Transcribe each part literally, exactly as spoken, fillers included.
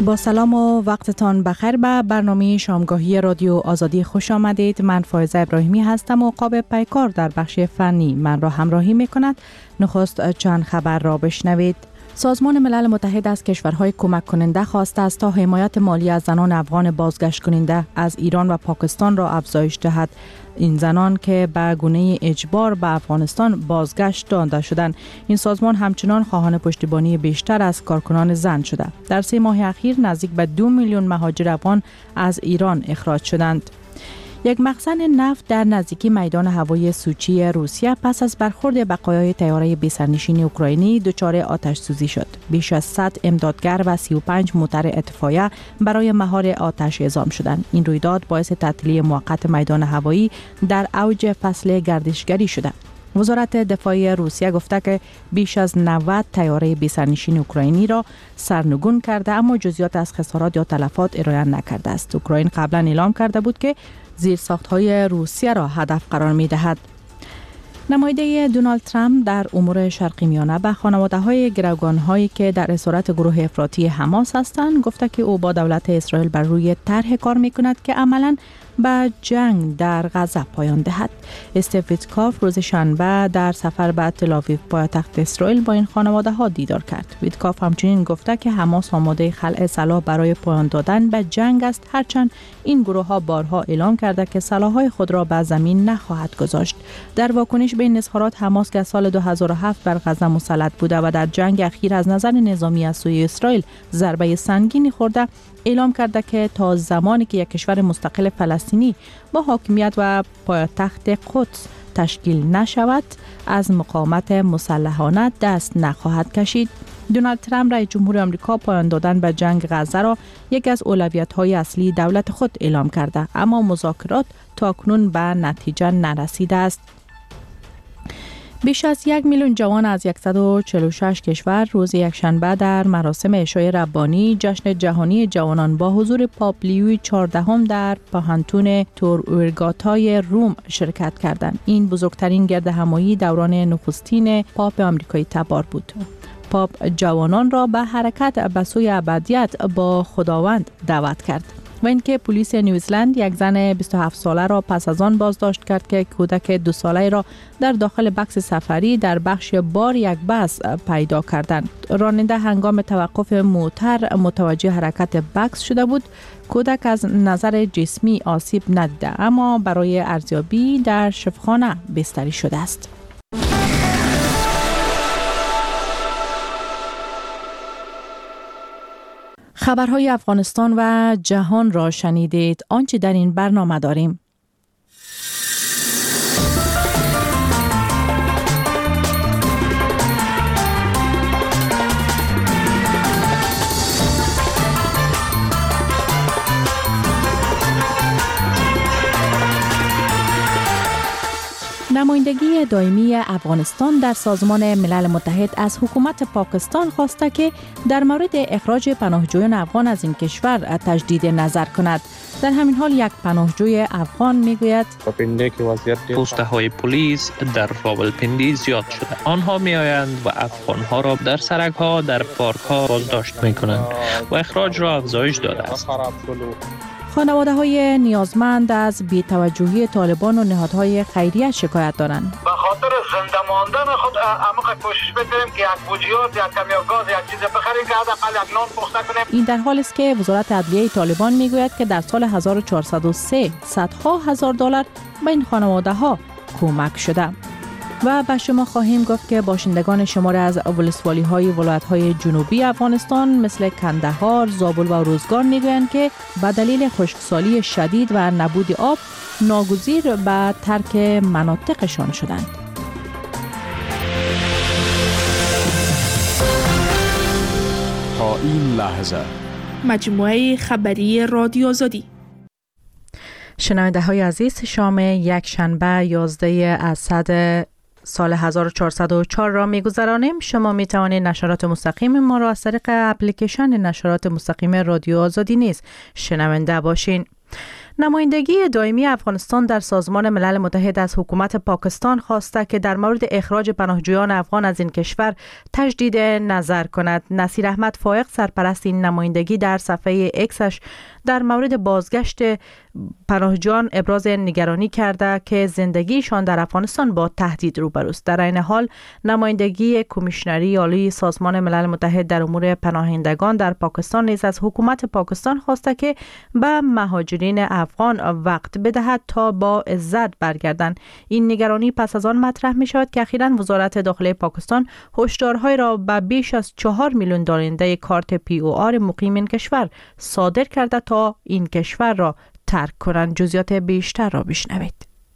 با سلام و وقتتان بخیر به برنامه شامگاهی رادیو آزادی خوش آمدید. من فائزه ابراهیمی هستم و قاب پیکار در بخش فنی من را همراهی می کند. نخست چند خبر را بشنوید. سازمان ملل متحد از کشورهای کمک کننده خواسته است تا حمایت مالی از زنان افغان بازگشت کننده از ایران و پاکستان را افزایش دهد. این زنان که به گونه اجبار به افغانستان بازگشت داده شدند. این سازمان همچنان خواهان پشتیبانی بیشتر از کارکنان زن شده. در سه ماه اخیر نزدیک به دو میلیون مهاجر افغان از ایران اخراج شدند. یک مخزن نفت در نزدیکی میدان هوایی سوچی روسیه پس از برخورد بقایای طیاره بی‌سرنشین اوکراینی دچار آتش سوزی شد. بیش از صد امدادگر و سی و پنج موتر اطفایه برای مهار آتش اعزام شدند. این رویداد باعث تعطیلی موقت میدان هوایی در اوج فصل گردشگری شده. وزارت دفاع روسیه گفته که بیش از نود طیاره بی‌سرنشین اوکراینی را سرنگون کرده، اما جزئیات از خسارات یا تلفات ارائه نکرده است. اوکراین قبلا اعلام کرده بود که زیرساخت‌های روسیه را هدف قرار می‌دهد. نماینده دونالد ترامپ در امور شرقی میانه به خانواده‌های گروگان‌هایی که در اسارت گروه افراطی حماس هستند گفته که او با دولت اسرائیل بر روی طرح کار می‌کند که عملاً به جنگ در غزه پایان دهد. استیو ویتکاف روز شنبه در سفر به تل‌آویو پایتخت اسرائیل با این خانواده‌ها دیدار کرد. ویتکاف همچنین گفته که حماس آماده خلع سلاح برای پایان دادن به جنگ است، هرچند این گروه‌ها بارها اعلام کرده که سلاح‌های خود را به زمین نخواهد گذاشت. در واکنش به این اظهارات، حماس که سال دو هزار و هفت بر غزه مسلط بوده و در جنگ اخیر از نظر نظامی از سوی اسرائیل ضربه سنگینی خورده، اعلام کرده که تا زمانی که یک کشور مستقل فلسطینی با حاکمیت و پایتخت قدس تشکیل نشود، از مقاومت مسلحانه دست نخواهد کشید. دونالد ترامپ رئیس جمهور آمریکا پایان دادن به جنگ غزه را یکی از اولویت‌های اصلی دولت خود اعلام کرده، اما مذاکرات تاکنون به نتیجه نرسیده است. بیش از یک میلیون جوان از صد و چهل و شش کشور روز یکشنبه در مراسم عشای ربانی جشن جهانی جوانان با حضور پاپ لیوی چهاردهم در پاهنتون تورورگاتای روم شرکت کردند. این بزرگترین گردهمایی دوران نخستین پاپ آمریکایی تبار بود. پاپ جوانان را به حرکت به سوی ابدیت با خداوند دعوت کرد. و اینکه پلیس نیوزلند یک زن بیست و هفت ساله را پس از آن بازداشت کرد که کودک دو ساله را در داخل بکس سفری در بخش بار یک بس پیدا کردند. راننده هنگام توقف موتر متوجه حرکت بکس شده بود. کودک از نظر جسمی آسیب ندیده، اما برای ارزیابی در شفاخانه بستری شده است. خبرهای افغانستان و جهان را شنیدید. آنچه در این برنامه داریم: نمایندگی دائمی افغانستان در سازمان ملل متحد از حکومت پاکستان خواسته که در مورد اخراج پناهجویان افغان از این کشور تجدید نظر کند. در همین حال یک پناهجوی افغان میگوید پوسته های پلیس در راولپندی زیاد شده. آنها می آیند و افغان ها را در سرک ها، در پارک ها بازداشت می کنند و اخراج را افزایش داده است. خانواده های نیازمند از بی‌توجهی طالبان و نهادهای خیریه شکایت دارند. به خاطر زنده ماندن خود عمق کوشش بکنیم که یک بوجیات، یک کمی گاز، یک چیز بخریم که حداقل یک نان پخته کنیم. این در حالی است که وزارت عدلیه طالبان میگوید که در سال هزار و چهارصد و سه صدها هزار دلار به این خانواده ها کمک شده. و به شما خواهیم گفت که باشندگان شماری از ولسوالی های ولایت های جنوبی افغانستان مثل کندهار، زابل و روزگان میگویند که به دلیل خشکسالی شدید و نبود آب ناگزیر به ترک مناطقشان شدند. تا این لحظه مجموعه خبری رادیو آزادی. شنونده های عزیز، شام یک شنبه یازده اسد سال هزار و چهارصد و چهار را می‌گذرانیم. شما می توانید نشرات مستقیم ما را از طریق اپلیکیشن نشرات مستقیم رادیو آزادی نیز شنونده باشین. نمایندگی دائمی افغانستان در سازمان ملل متحد از حکومت پاکستان خواسته که در مورد اخراج پناهجویان افغان از این کشور تجدید نظر کند. نصیر احمد فائق سرپرست این نمایندگی در صفحه اکسش در مورد بازگشت پناهجویان ابراز نگرانی کرده که زندگیشان در افغانستان با تهدید روبروست. در این حال نمایندگی کمیشنری عالی سازمان ملل متحد در امور پناهندگان در پاکستان نیز از حکومت پاکستان خواسته که به مهاجرین افغان وقت بدهد تا با عزت برگردند. این نگرانی پس از آن مطرح می شود که اخیراً وزارت داخلی پاکستان هشدارهای را به بیش از چهار میلیون دارنده کارت پی او آر مقیم این کشور صادر کرده تا این کشور را ترک کنند. جزئیات بیشتر را بشنوید.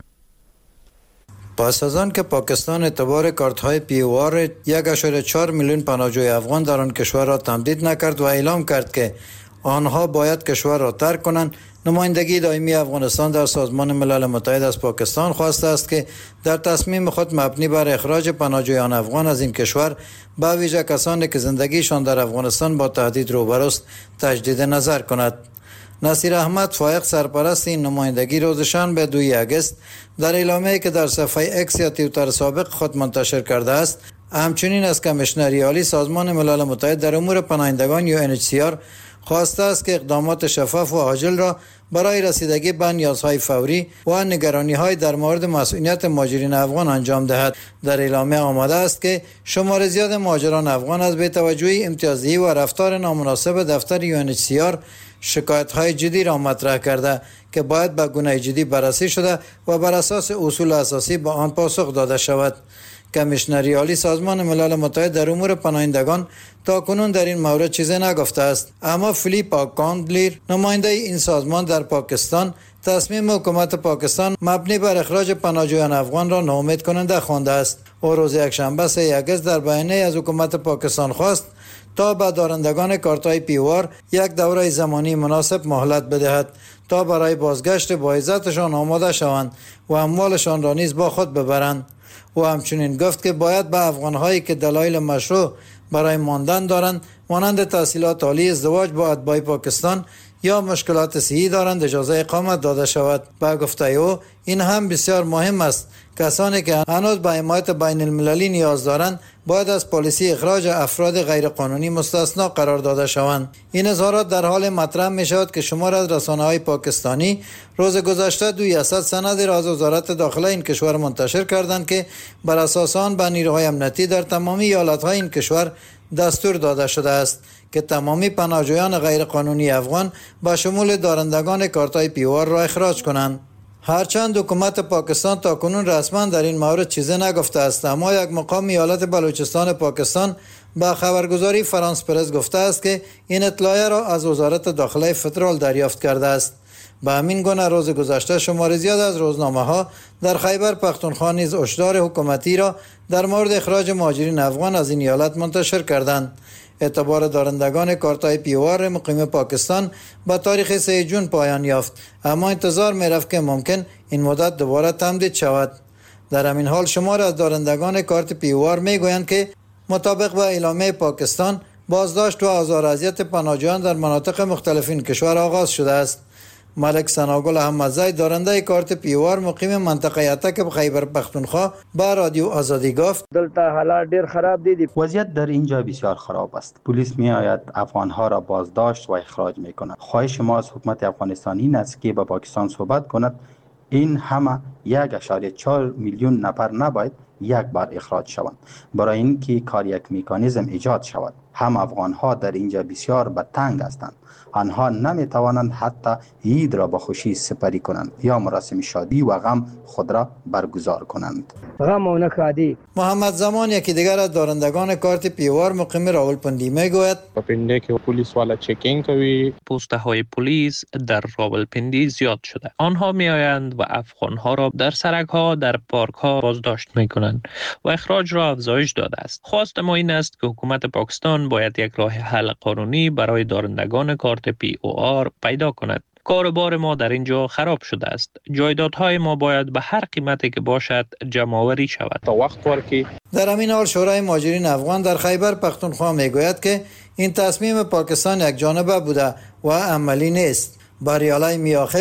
پس از آن که پاکستان اعتبار کارت های پی او آر یک ممیز چهار میلیون پناهجوی افغان در آن کشور را تمدید نکرد و اعلام کرد که آنها باید کشور را ترک کنند، نمایندگی دائمی افغانستان در سازمان ملل متحد از پاکستان خواسته است که در تصمیم خود مبنی بر اخراج پناهجویان افغان از این کشور به ویژه کسانی که زندگیشان در افغانستان با تهدید روبروست تجدید نظر کند. نصیر احمد فائق سرپرست این نمایندگی روز شنبه دوم اگست در اعلامیه‌ای که در صفحه اکس یا توییتر سابق خود منتشر کرده است همچنین از کمیشنری عالی سازمان ملل متحد در امور پناهندگان یو ان اچ سی آر خواسته است که اقدامات شفاف و عاجل را برای رسیدگی به نیازهای فوری و نگرانی‌های در مورد مسئولیت مهاجرین افغان انجام دهد. در اعلامیه آمده است که شمار زیاد مهاجران افغان از بی‌توجهی امتیازی و رفتار نامناسب دفتر یو ان اچ سی آر شکایت‌های جدی را مطرح کرده که باید به گونه جدی بررسی شده و بر اساس اصول اساسی به آن پاسخ داده شود. کمیشنری عالی سازمان ملل متحد در امور پناهندگان تا کنون در این مورد چیزی نگفته است، اما فیلیپا کاندلیر نماینده این سازمان در پاکستان تصمیم حکومت پاکستان مبنی بر اخراج پناهجویان افغان را ناامید کننده خوانده است. او روز یکشنبه سوم اگست در بیانیه از حکومت پاکستان خواست تا به دارندگان کارت‌های پی او آر یک دوره زمانی مناسب مهلت بدهد تا برای بازگشت با عزتشان آماده شوند و اموالشان را نیز با خود ببرند. او همچنین گفت که باید به افغان‌هایی که دلایل مشروع برای ماندن دارند مانند تحصیلات عالی، ازدواج با اتباع پاکستان یا مشکلات صحی دارند اجازه اقامت داده شود. با گفته او این هم بسیار مهم است. کسانی که هنوز به حمایت بین المللی نیاز دارند باید از پالیسی اخراج افراد غیرقانونی مستثنا قرار داده شوند. این اظهارات در حال مطرح می شود که شمار از رسانه‌های پاکستانی روز گذشته دویصد سند را از وزارت داخله این کشور منتشر کردند که بر اساس آن به نیروهای امنیتی در تمامی ایالت‌های این کشور دستور داده شده است که تمامی پناهجویان غیرقانونی افغان با شمول دارندگان کارت‌های پی او آر را اخراج کنند. هرچند حکومت پاکستان تا کنون رسما در این مورد چیزی نگفته است، اما یک مقام ایالت بلوچستان پاکستان با خبرگزاری فرانس پرس گفته است که این اطلاع را از وزارت داخله فدرال دریافت کرده است. به همین گونه روز گذشته شمار زیاد از روزنامه‌ها در خیبر پختونخوا نیز هشدار حکومتی را در مورد اخراج مهاجرین افغان از این ایالت منتشر کردند. اعتبار دارندگان کارت‌های پی او آر مقیم پاکستان با تاریخ سوم ژوئن پایان یافت، اما انتظار می‌رفت که ممکن این مدت دوباره تمدید شود. در همین حال شمار از دارندگان کارت پی او آر می‌گویند که مطابق با اعلامیه پاکستان بازداشت و آزار و اذیت پناهجویان در مناطق مختلف این کشور آغاز شده است. ملک ثناگل احمدزی دارنده کارت پی او آر مقیم منطقه اتک خیبر پختونخوا با رادیو آزادی گفت دلته حالات ډیر خراب دي. وضعیت در اینجا بسیار خراب است. پلیس می آید افغانها را بازداشت و اخراج می کند. خواهش ما از حکومت افغانستان این است که با پاکستان صحبت کند. این همه یک اشاره چهار میلیون نفر نباید یک بار اخراج شوند برای اینکه کار یک مکانیزم ایجاد شود. هم افغانها در اینجا بسیار به تنگ هستند. آنها نمی توانند حتی عید را با خوشی سپری کنند یا مراسم شادی و غم خود را برگزار کنند. غم و نکادی. محمد زمان یکی دیگر از دارندگان کارت پی او آر مقیم راولپندی میگوید پنده که پلیس والا چکینگ کوي پوسته های پلیس در راولپندی زیاد شده. آنها می آیند و افغانها را در سرک ها در پارک ها بازداشت می کنند و اخراج را افزایش داده است. خواست ما این است که حکومت پاکستان باید یک راه حل قانونی برای دارندگان کارت پی او آر پیدا کند. کاربار ما در اینجا خراب شده است. جایدادهای ما باید به هر قیمتی که باشد جمع‌آوری شود تا وقت ورکی. در همین حال شورای مهاجرین افغان در خیبر پختونخوا میگوید که این تصمیم پاکستان یک جانبه بوده و عملی نیست. باریالای میاخل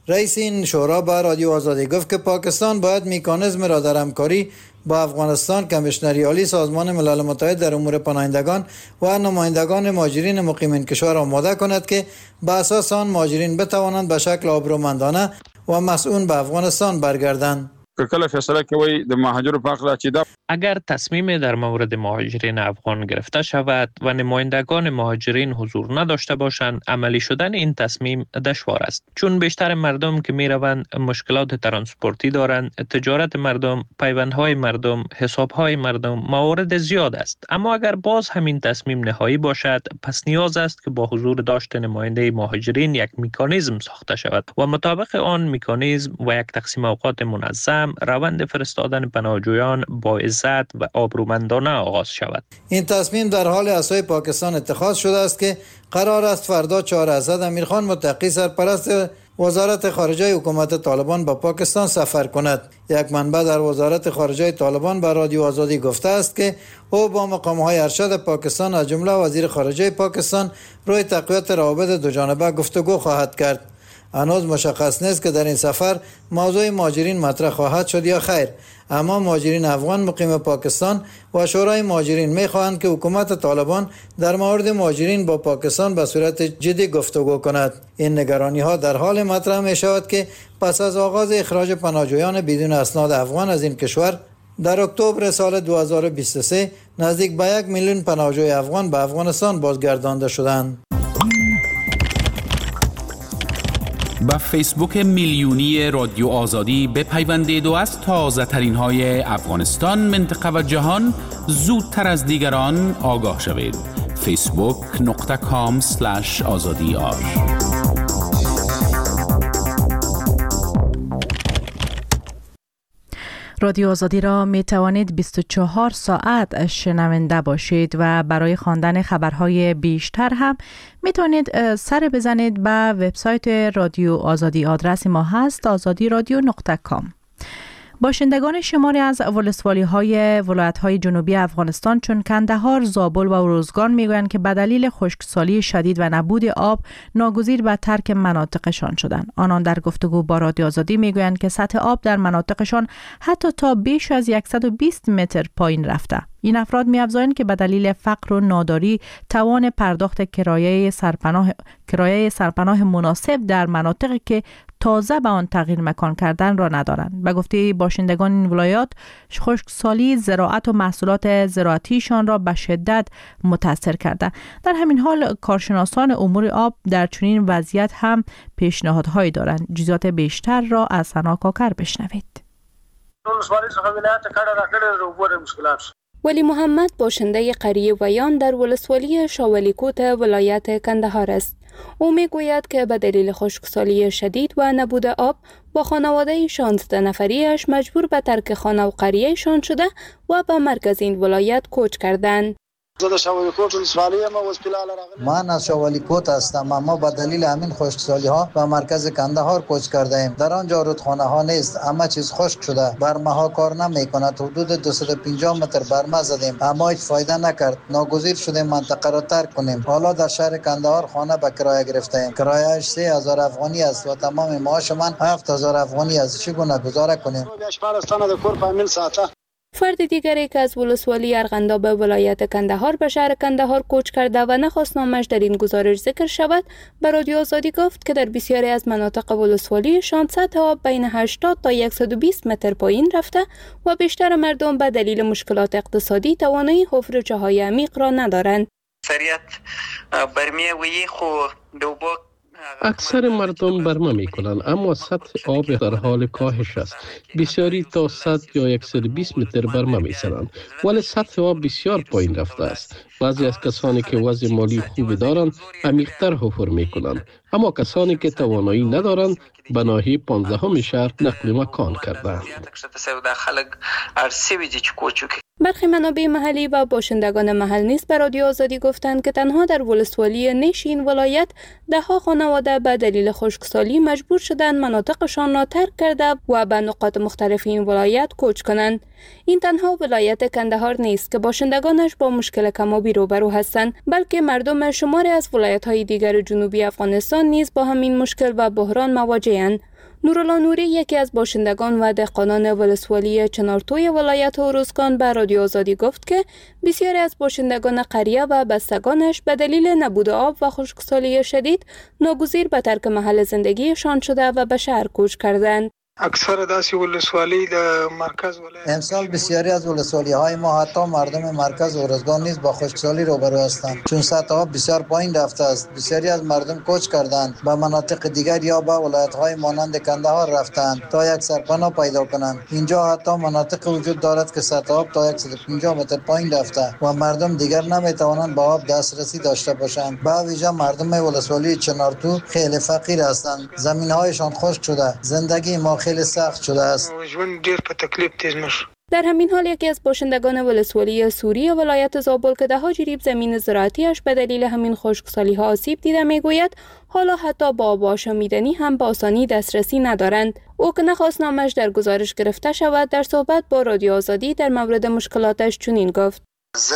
رئیس این شورا به رادیو آزادی گفت که پاکستان باید مکانیزم را در همکاری با افغانستان، کمیشنری عالی سازمان ملل متحد در امور پناهندگان و نمایندگان مهاجرین مقیم این کشور آماده کند که به اساس آن مهاجرین بتوانند به شکل آبرومندانه و مسئول به افغانستان برگردند. کله فیصله کوي د مهاجرو په اړه چې دا اگر تصمیم در مورد مهاجرین افغان گرفته شود و نمایندگان مهاجرین حضور نداشته باشند، عملی شدن این تصمیم دشوار است، چون بیشتر مردم که می روند مشکلات ترانسپورتی دارند، تجارت مردم، پیوندهای مردم، حسابهای مردم، موارد زیاد است. اما اگر باز همین تصمیم نهایی باشد، پس نیاز است که با حضور داشت نماینده مهاجرین یک مکانیزم ساخته شود و مطابق آن مکانیزم و یک تقسیم اوقات منظم روند فرستادن پناهجویان با عزت و آبرومندانه آغاز شود. این تصمیم در حال اسای پاکستان اتخاذ شده است که قرار است فردا چهار اسد امیرخان متقی سرپرست وزارت خارجه حکومت طالبان به پاکستان سفر کند. یک منبع در وزارت خارجه طالبان به رادیو آزادی گفته است که او با مقام‌های ارشد پاکستان از جمله وزیر خارجه پاکستان روی تقویت روابط دوجانبه گفتگو خواهد کرد. هنوز مشخص نیست که در این سفر موضوع مهاجرین مطرح خواهد شد یا خیر، اما مهاجرین افغان مقیم پاکستان و شورای مهاجرین می‌خواهند که حکومت طالبان در مورد مهاجرین با پاکستان به صورت جدی گفتگو کند. این نگرانی‌ها در حال مطرح می‌شود که پس از آغاز اخراج پناهجویان بدون اسناد افغان از این کشور در اکتبر سال دو هزار و بیست و سه نزدیک به یک میلیون پناهجوی افغان به افغانستان بازگردانده شدند. با فیسبوک میلیونی رادیو آزادی بپیوندید و از تازه ترین های افغانستان، منطقه و جهان زودتر از دیگران آگاه شوید. فیسبوک نقطه کام سلش آزادی آر. رادیو آزادی را می توانید بیست و چهار ساعت شنونده باشید و برای خواندن خبرهای بیشتر هم می توانید سر بزنید به وبسایت رادیو آزادی. آدرس ما هست آزادی رادیو نقطه کام. باشندگان شماری از ولسوالی های ولایت های جنوبی افغانستان چون کندهار، زابل و روزگان میگویند که به دلیل خشکسالی شدید و نبود آب ناگزیر به ترک مناطقشان شدند. آنان در گفتگو با رادیو آزادی میگویند که سطح آب در مناطقشان حتی تا بیش از صد و بیست متر پایین رفته. این افراد می‌افزایند که به دلیل فقر و ناداری توان پرداخت کرایه سرپناه کرایه سرپناه مناسب در مناطقی که تازه به آن تغییر مکان کردن را ندارند. به گفته باشندگان این ولایات، خشکسالی زراعت و محصولات زراعتیشان را به شدت متاثر کرده. در همین حال کارشناسان امور آب در چنین وضعیت هم پیشنهادهایی دارند. جزئیات بیشتر را از ثنا کاکر بشنوید. ولی محمد باشنده قریه ویان در ولسوالی شاولیکوت ولایت کندهار است. او می گوید که به دلیل خشکسالی شدید و نبود آب با خانواده شانزده نفریش مجبور به ترک خانه و قریه شان شده و به مرکز این ولایت کوچ کردند. من از شاولیکوت هستم، اما با دلیل همین خشکسالی ها به مرکز کندهار کوچ کرده ایم. در آنجا رودخانه ها نیست، همه چیز خشک شده، برمه ها کار نمی کند. حدود دویست و پنجاه متر برمه زدیم اما هیچ فایده نکرد. ناگزیر شدیم منطقه را ترک کنیم. حالا در شهر کندهار خانه به کرایه گرفته ایم. کرایه‌اش سه هزار افغانی است و تمام معاش من هفت هزار افغانی است. چگونه گذاره کنیم؟ فرد دیگری که از ولسوالی ارغنداب ولایت کندهار به شهر کندهار کوچ کرده و نخواست نامش در این گزارش ذکر شود، به رادیو آزادی گفت که در بسیاری از مناطق ولسوالیشان سطح آب بین هشتاد تا صد و بیست متر پایین رفته و بیشتر مردم به دلیل مشکلات اقتصادی توانایی حفر جاهای عمیق را ندارند. اکثر مردم برمه می کنند، اما سطح آب در حال کاهش است. بسیاری تا صد یا صد و بیست متر برمه می سرند، ولی سطح آب بسیار پایین رفته است. بعضی از کسانی که وضع مالی خوبی دارند عمیق‌تر حفر می کنند، اما کسانی که توانایی ندارند به ناحیه پانزدهم شهر نقل مکان کردند. برخی منابع محلی و باشندگان محل نیز به رادیو آزادی گفتند که تنها در ولسوالی نیش این ولایت ده‌ها خانواده به دلیل خشکسالی مجبور شدند مناطقشان را ترک کرده و به نقاط مختلف این ولایت کوچ کنند. این تنها ولایت کندهار نیست که باشندگانش با مشکل کم‌آبی روبرو هستند، بلکه مردم شماری از ولایت‌های دیگر جنوبی افغانستان نیز با همین مشکل و بحران مواجه‌اند. نورالله نوری یکی از باشندگان و دهقانان ولسوالی چنارتوی ولایت هروزگان به رادیو آزادی گفت که بسیاری از باشندگان قریه و بستگانش به دلیل نبود آب و خشکسالی شدید ناگزیر به ترک محل زندگیشان شده و به شهر کوچ کردند. اکثر داسی ولسوالی در مرکز ولایت امسال بسیاری از ولسوالی های ما حتی مردم مرکز هروزگان نیز با خشکسالی روبرو هستند، چون سطح آب بسیار پایین رفته است. بسیاری از مردم کوچ کردند به مناطق دیگر یا به ولایت های مانند کندهار رفتند تا یک سرپناه پیدا کنند. اینجا حتی مناطق وجود دارد که سطح آب تا صد و پنجاه متر پایین رفته و مردم دیگر نمی توانند به آب دسترسی داشته باشند. به ویژه مردم ولسوالی چنارتو خیلی فقیر هستند، زمین هایشان خشک شده، زندگی ما خیلی سخت شده است. در همین حال یکی از باشندگان ولسوالی سوری ولایت زابل که دهها جریب زمین زراعتیش به دلیل همین خشکسالی ها آسیب دیده میگوید حالا حتی با آب آشامیدنی هم به آسانی دسترسی ندارند. او که نخواست نامش در گزارش گرفته شود در صحبت با رادیو آزادی در مورد مشکلاتش چنین گفت: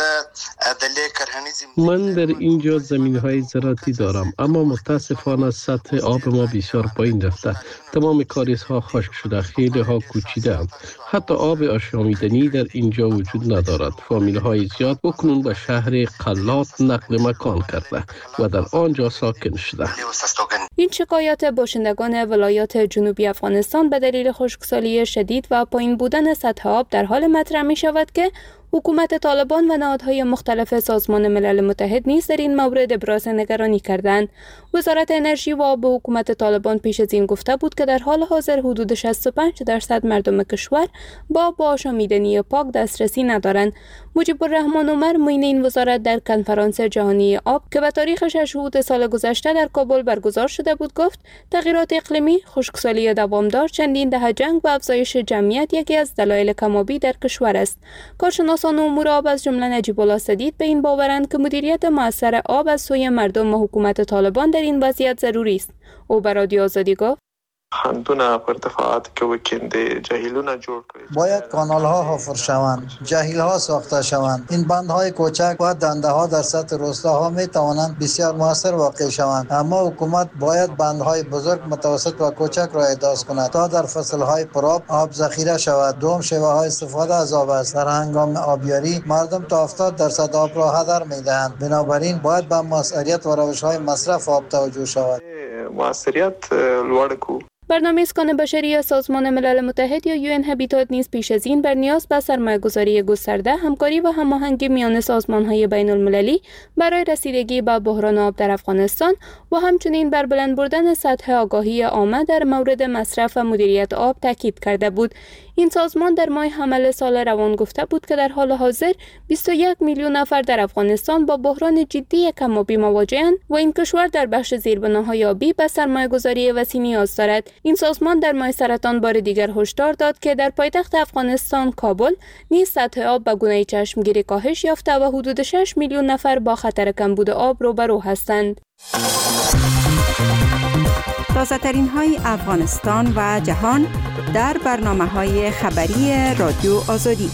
من در اینجا زمین‌های زراعتی دارم، اما متاسفانه سطح آب ما بسیار پایین رفته. تمام کاریزها خشک شده، خیلی ها کوچیده‌اند. حتی آب آشامیدنی در اینجا وجود ندارد. فامیل‌های زیاد بکنون به شهر قلات نقل مکان کرده و در آنجا ساکن شده. این شکایات باشندگان ولایات جنوبی افغانستان به دلیل خشکسالی شدید و پایین بودن سطح آب در حال مطرح می شود که حکومت طالبان و نهادهای مختلف سازمان ملل متحد نیز در این مورد ابراز نگرانی کردند. وزارت انرژی و آب حکومت طالبان پیش از این گفته بود که در حال حاضر حدود شصت و پنج درصد مردم کشور با آب آشامیدنی پاک دسترسی ندارند. مجیب الرحمن عمر معین این وزارت در کنفرانس جهانی آب که به تاریخ شش سال گذشته در کابل برگزار شده بود گفت تغییرات اقلیمی، خشکسالی دوامدار، چندین دهه جنگ و افزایش جمعیت یکی از دلایل کم‌آبی در کشور است. کارشناسان امور آب از جمله نجیب الله سدید به این باورند که مدیریت مؤثر آب از سوی مردم و حکومت طالبان در این وضعیت ضروری است. او به رادیو آزادی گفت: خندونه پر ارتفاعاتی که وکنده جهیلونه جوړ کړي، باید کانال ها حفر شوند، جهیل ها ساخته شوند. این بند های کوچک و دنده ها در سطح روستاها می توانند بسیار موثر واقع شوند، اما حکومت باید بند های بزرگ، متوسط و کوچک را احداث کند تا در فصل های پرآب آب ذخیره شود. دوم شیوه های استفاده از آب است. در هنگام آبیاری مردم تا هفتاد درصد آب را هدر می دهند. بنابراین باید به مؤثریت و روش های مصرف آب توجه شود. مؤثریت لوړ کو. برنامه اسکان بشری سازمان ملل متحد یا یو ان هابیتات نیز پیش از این بر نیاز به سرمایه‌گذاری گسترده، همکاری و هماهنگی میان سازمان‌های بین‌المللی برای رسیدگی به بحران آب در افغانستان و همچنین بر بلند بردن سطح آگاهی عامه در مورد مصرف و مدیریت آب تاکید کرده بود. این سازمان در ماه حمل سال روان گفته بود که در حال حاضر بیست و یک میلیون نفر در افغانستان با بحران جدی کم‌آبی مواجه‌اند و این کشور در بخش زیربناهای آبی به سرمایه‌گذاری وسیع نیاز دارد. این سازمان در ماه سرطان بار دیگر هشدار داد که در پایتخت افغانستان کابل نیز سطح آب به گونه چشمگیری کاهش یافته و حدود شش میلیون نفر با خطر کمبود آب روبرو هستند. تازه ترین های افغانستان و جهان در برنامه های خبری رادیو آزادی.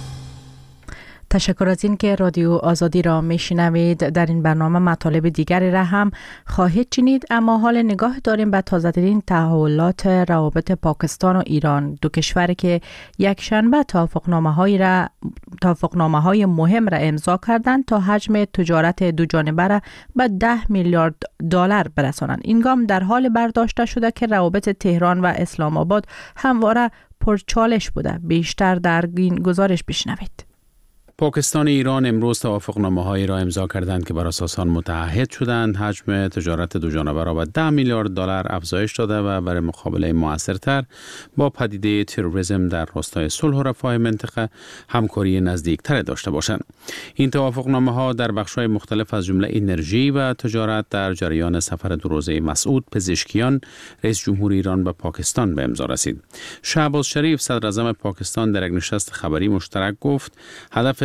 تشکر از این که رادیو آزادی را میشنوید. در این برنامه مطالب دیگری را هم خواهید شنید، اما حال نگاه داریم به تازه‌ترین تحولات روابط پاکستان و ایران، دو کشوری که یک شنبه توافقنامه‌های را توافقنامه‌های مهم را امضا کردند تا حجم تجارت دو جانبه را به ده میلیارد دلار برسانند. این گام در حال برداشته شده که روابط تهران و اسلام آباد همواره پرچالش بوده. بیشتر در این گزارش بشنوید. پاکستان و ایران امروز توافقنامه‌هایی را امضا کردند که بر اساس آن متعهد شدند حجم تجارت دو جانبه را به ده میلیارد دلار افزایش داده و برای مقابله موثرتر با پدیده تروریسم در راستای صلح و رفاه منطقه همکاری نزدیکتر داشته باشند. این توافقنامه‌ها در بخش‌های مختلف از جمله انرژی و تجارت در جریان سفر دو روزه مسعود پزشکیان رئیس جمهور ایران به پاکستان به امضا رسید. شهباز شریف صدر اعظم پاکستان در یک نشست خبری مشترک گفت هدف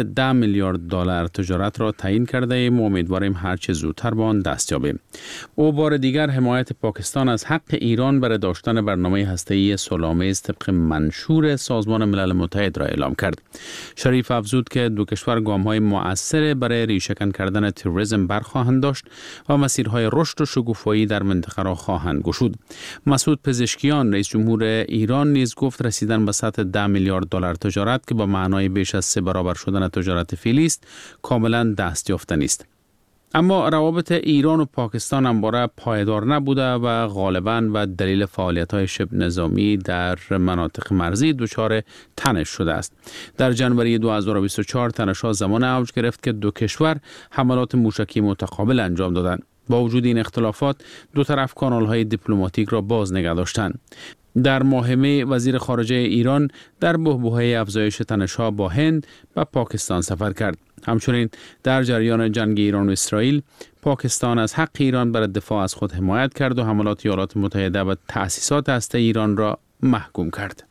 ده میلیارد دلار تجارت را تعیین کرده ایم و امیدواریم هر چه زودتر به آن دست یابیم. او بار دیگر حمایت پاکستان از حق ایران برای داشتن برنامه هسته‌ای صلح‌آمیز طبق منشور سازمان ملل متحد را اعلام کرد. شریف افزود که دو کشور گام‌های مؤثر برای ریشه‌کن کردن تروریسم برخواهند داشت و مسیرهای رشد و شکوفایی در منطقه را خواهند گشود. مسعود پزشکیان رئیس جمهور ایران نیز گفت رسیدن به سطح ده میلیارد دلار تجارت که با معنای بیش از سه برابر شدن تجارت فعلی است کاملا دست یافتنی است. اما روابط ایران و پاکستان همواره پایدار نبوده و غالباً و دلیل فعالیت‌های شبه نظامی در مناطق مرزی دچار تنش شده است. در جنوری دو هزار و بیست و چهار تنش‌ها زمان اوج گرفت که دو کشور حملات موشکی متقابل انجام دادند. با وجود این اختلافات دو طرف کانال‌های دیپلماتیک را باز نگه داشتند. در ماه می وزیر خارجه ایران در بحبوحه افزایش تنش‌ها با هند و پاکستان سفر کرد. همچنین در جریان جنگ ایران و اسرائیل پاکستان از حق ایران برای دفاع از خود حمایت کرد و حملات ایالات متحده و تأسیسات هسته ایران را محکوم کرد.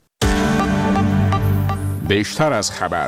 بیشتر از خبر.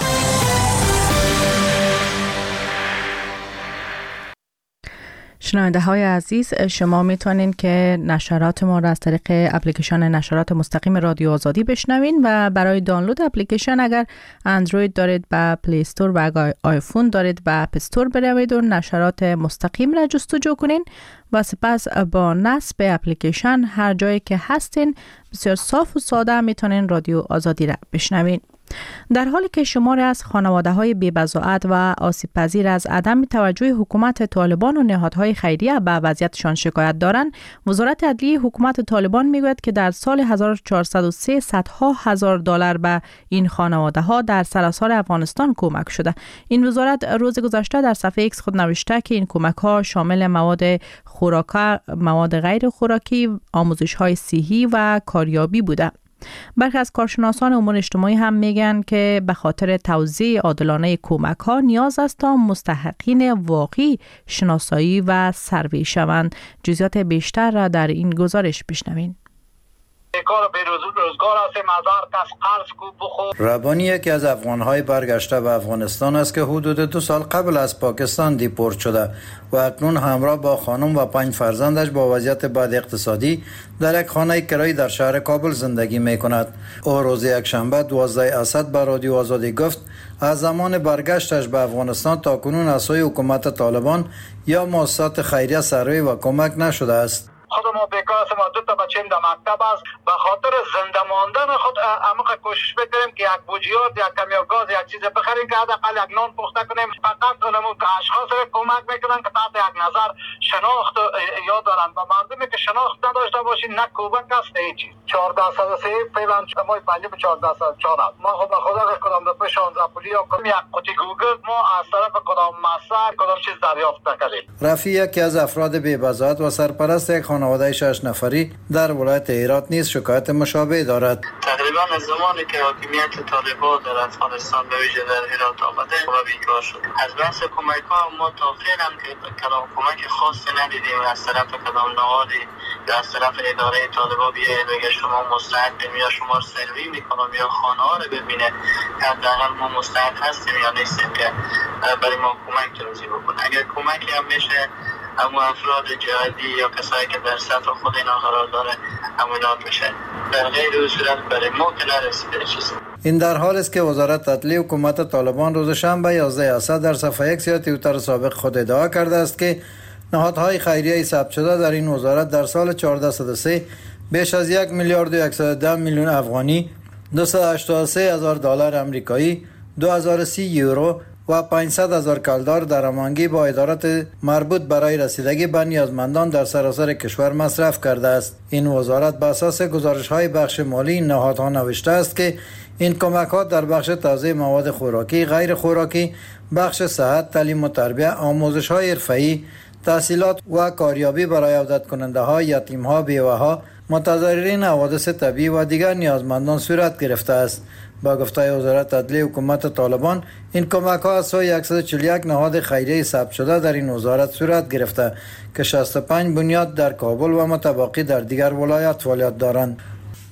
شنونده های عزیز، شما میتونین که نشرات ما را از طریق اپلیکیشن نشرات مستقیم رادیو آزادی بشنوین و برای دانلود اپلیکیشن اگر اندروید دارید به پلی استور و اگر آیفون دارید به اپ استور بروید و نشرات مستقیم را جستجو کنین و سپس با نصب اپلیکیشن هر جایی که هستین بسیار صاف و ساده میتونین رادیو آزادی را بشنوین. در حالی که شماری از خانواده‌های بی‌بضاعت و آسیب‌پذیر از عدم توجه حکومت طالبان و نهادهای خیریه به وضعیتشان شکایت دارند، وزارت عدلیه حکومت طالبان میگوید که در سال هزار و چهارصد و سه صدها هزار دلار به این خانواده‌ها در سراسر افغانستان کمک شده. این وزارت روز گذشته در صفحه ایکس خود نوشته که این کمک‌ها شامل مواد خوراکی، مواد غیر خوراکی، آموزش‌های صحی و کاریابی بوده. برخی از کارشناسان امور اجتماعی هم میگن که به خاطر توزیع عادلانه کمک ها نیاز است تا مستحقین واقعی شناسایی و سروی شوند. جزئیات بیشتر را در این گزارش بشنوین. کار بیروزگار هستیم، هزار کس قرض کو بخور. ربانی یکی از افغانهای برگشته به افغانستان است که حدود دو سال قبل از پاکستان دیپورت شده و اکنون همراه با خانم و پنج فرزندش با وضعیت بد اقتصادی در یک خانه کرایی در شهر کابل زندگی می کند. او روز یکشنبه دوازده اسد به رادیو آزادی گفت از زمان برگشتش به افغانستان تا کنون از سوی حکومت طالبان یا مؤسسات خیریه سروی و کمک نشده است. خود ما بیکار هستیم، دو تا بچه‌ام در مکتب است. به خاطر زنده ماندن خود عمیق کوشش می‌کنیم که یک بوجیات، یک کمی گاز، یک چیز بخریم که حداقل یک نان پخته کنیم. فقط اونمون که اشخاص را کمک میکنن که تحت یک نظر شناخت یاد دارن و مردمی که شناخت نداشته باشین نه کمک است نه هیچ چیز. چهارده صد و سه فعلا ما پنج به چهارده صد و چهار ما خب به خدا کدام دو پیش شانزده پولی یا کدام یک قوطی گوگل ما از طرف کدام مسئله کدام چیز دریافت نکردیم. رفیع یکی از افراد بی‌بضاعت و سرپرست یک خانواده شش نفری در ولایت هرات نیز شکایت مشابه دارد. تقریبا از زمانی که حاکمیت طالبان در افغانستان به ویژه در هرات آمده و بیکار شد. از بحث کمک ها ما تا فعلا که کدام کمک خاصی ندیدیم از طرف کدام نهادی یا از طرف اداره طالبان بیاید بگه شما مستعدیم یا شما سروی میکنم یا خانه ها رو ببینه حداقل ما مستعد هستیم یا نیستیم که برای ما کمک توضیح بکن. اگر کمکی هم میشه اما افراد جهادی یا کسایی که در سطح خود اینا قرار داره امانات میشه. در غیر صورت برای ما که نرسیده چیزی. این در حال است که وزارت عدلیه حکومت طالبان روز شنبه یازده اسد در صفحه ایکس یا توییتر سابق خود ادعا کرده است که نهادهای خیریه ثبت شده در این وزارت در سال چهارده صد و سه بیش از یک میلیارد و صد و ده میلیون افغانی، دویست و هشتاد و سه هزار دلار آمریکایی، دو هزار و سی یورو و پانصد هزار کلدار درآمدگی با ادارات مربوط برای رسیدگی به نیازمندان در سراسر کشور مصرف کرده است. این وزارت بر اساس گزارش‌های بخش مالی این نهادها نوشته است که این کمک‌ها در بخش توزیع مواد خوراکی، غیر خوراکی، بخش صحت، تعلیم و تربیت، آموزش‌های حرفه‌ای، تحصیلات و کاریابی برای عودت کننده ها، یتیم ها، بیوه ها، متضررین حوادث طبیعی و دیگر نیازمندان صورت گرفته است. با گفته وزارت عدلیه حکومت طالبان این کمک ها از سوی صد و چهل و یک نهاد خیریه ثبت شده در این وزارت صورت گرفته که شصت و پنج بنیاد در کابل و متباقی در دیگر ولایات فعالیت دارند.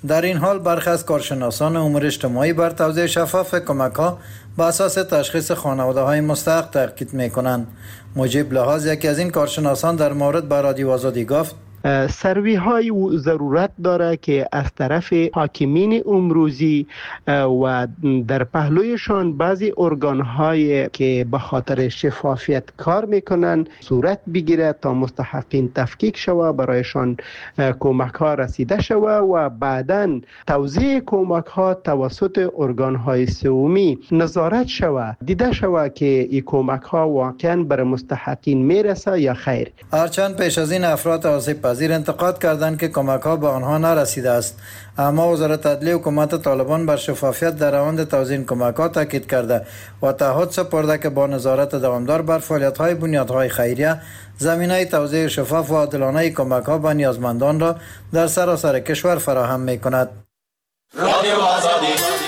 در این حال برخی از کارشناسان امور اجتماعی بر توزیع شفاف کمک‌ها به اساس تشخیص خانواده‌های مستحق تاکید می‌کنند. مجیب لحاظ یکی از این کارشناسان در مورد به رادیو آزادی گفت سروی های ضرورت داره که از طرف حاکمین امروزی و در پهلویشان بعضی ارگان های که به خاطر شفافیت کار میکنن صورت بگیره تا مستحقین تفکیک شوه، برایشان کمک ها رسیده شوه و بعداً توزیع کمک ها توسط ارگان های سومی نظارت شوه، دیده شوه که این کمک ها واقعا بر مستحقین میرسه یا خیر. هرچند پیش از این افراد آسیب پذیر انتقاد کردند که کمک ها به آنها نرسیده است، اما وزارت عدلیه حکومت طالبان بر شفافیت در روند توزیع کمک ها تاکید کرده و تعهد سپرده که با نظارت دوامدار بر فعالیت های بنیادهای خیریه زمینه توزیع شفاف و عادلانه کمک ها به نیازمندان را در سراسر کشور فراهم می کند. رادیو آزادی.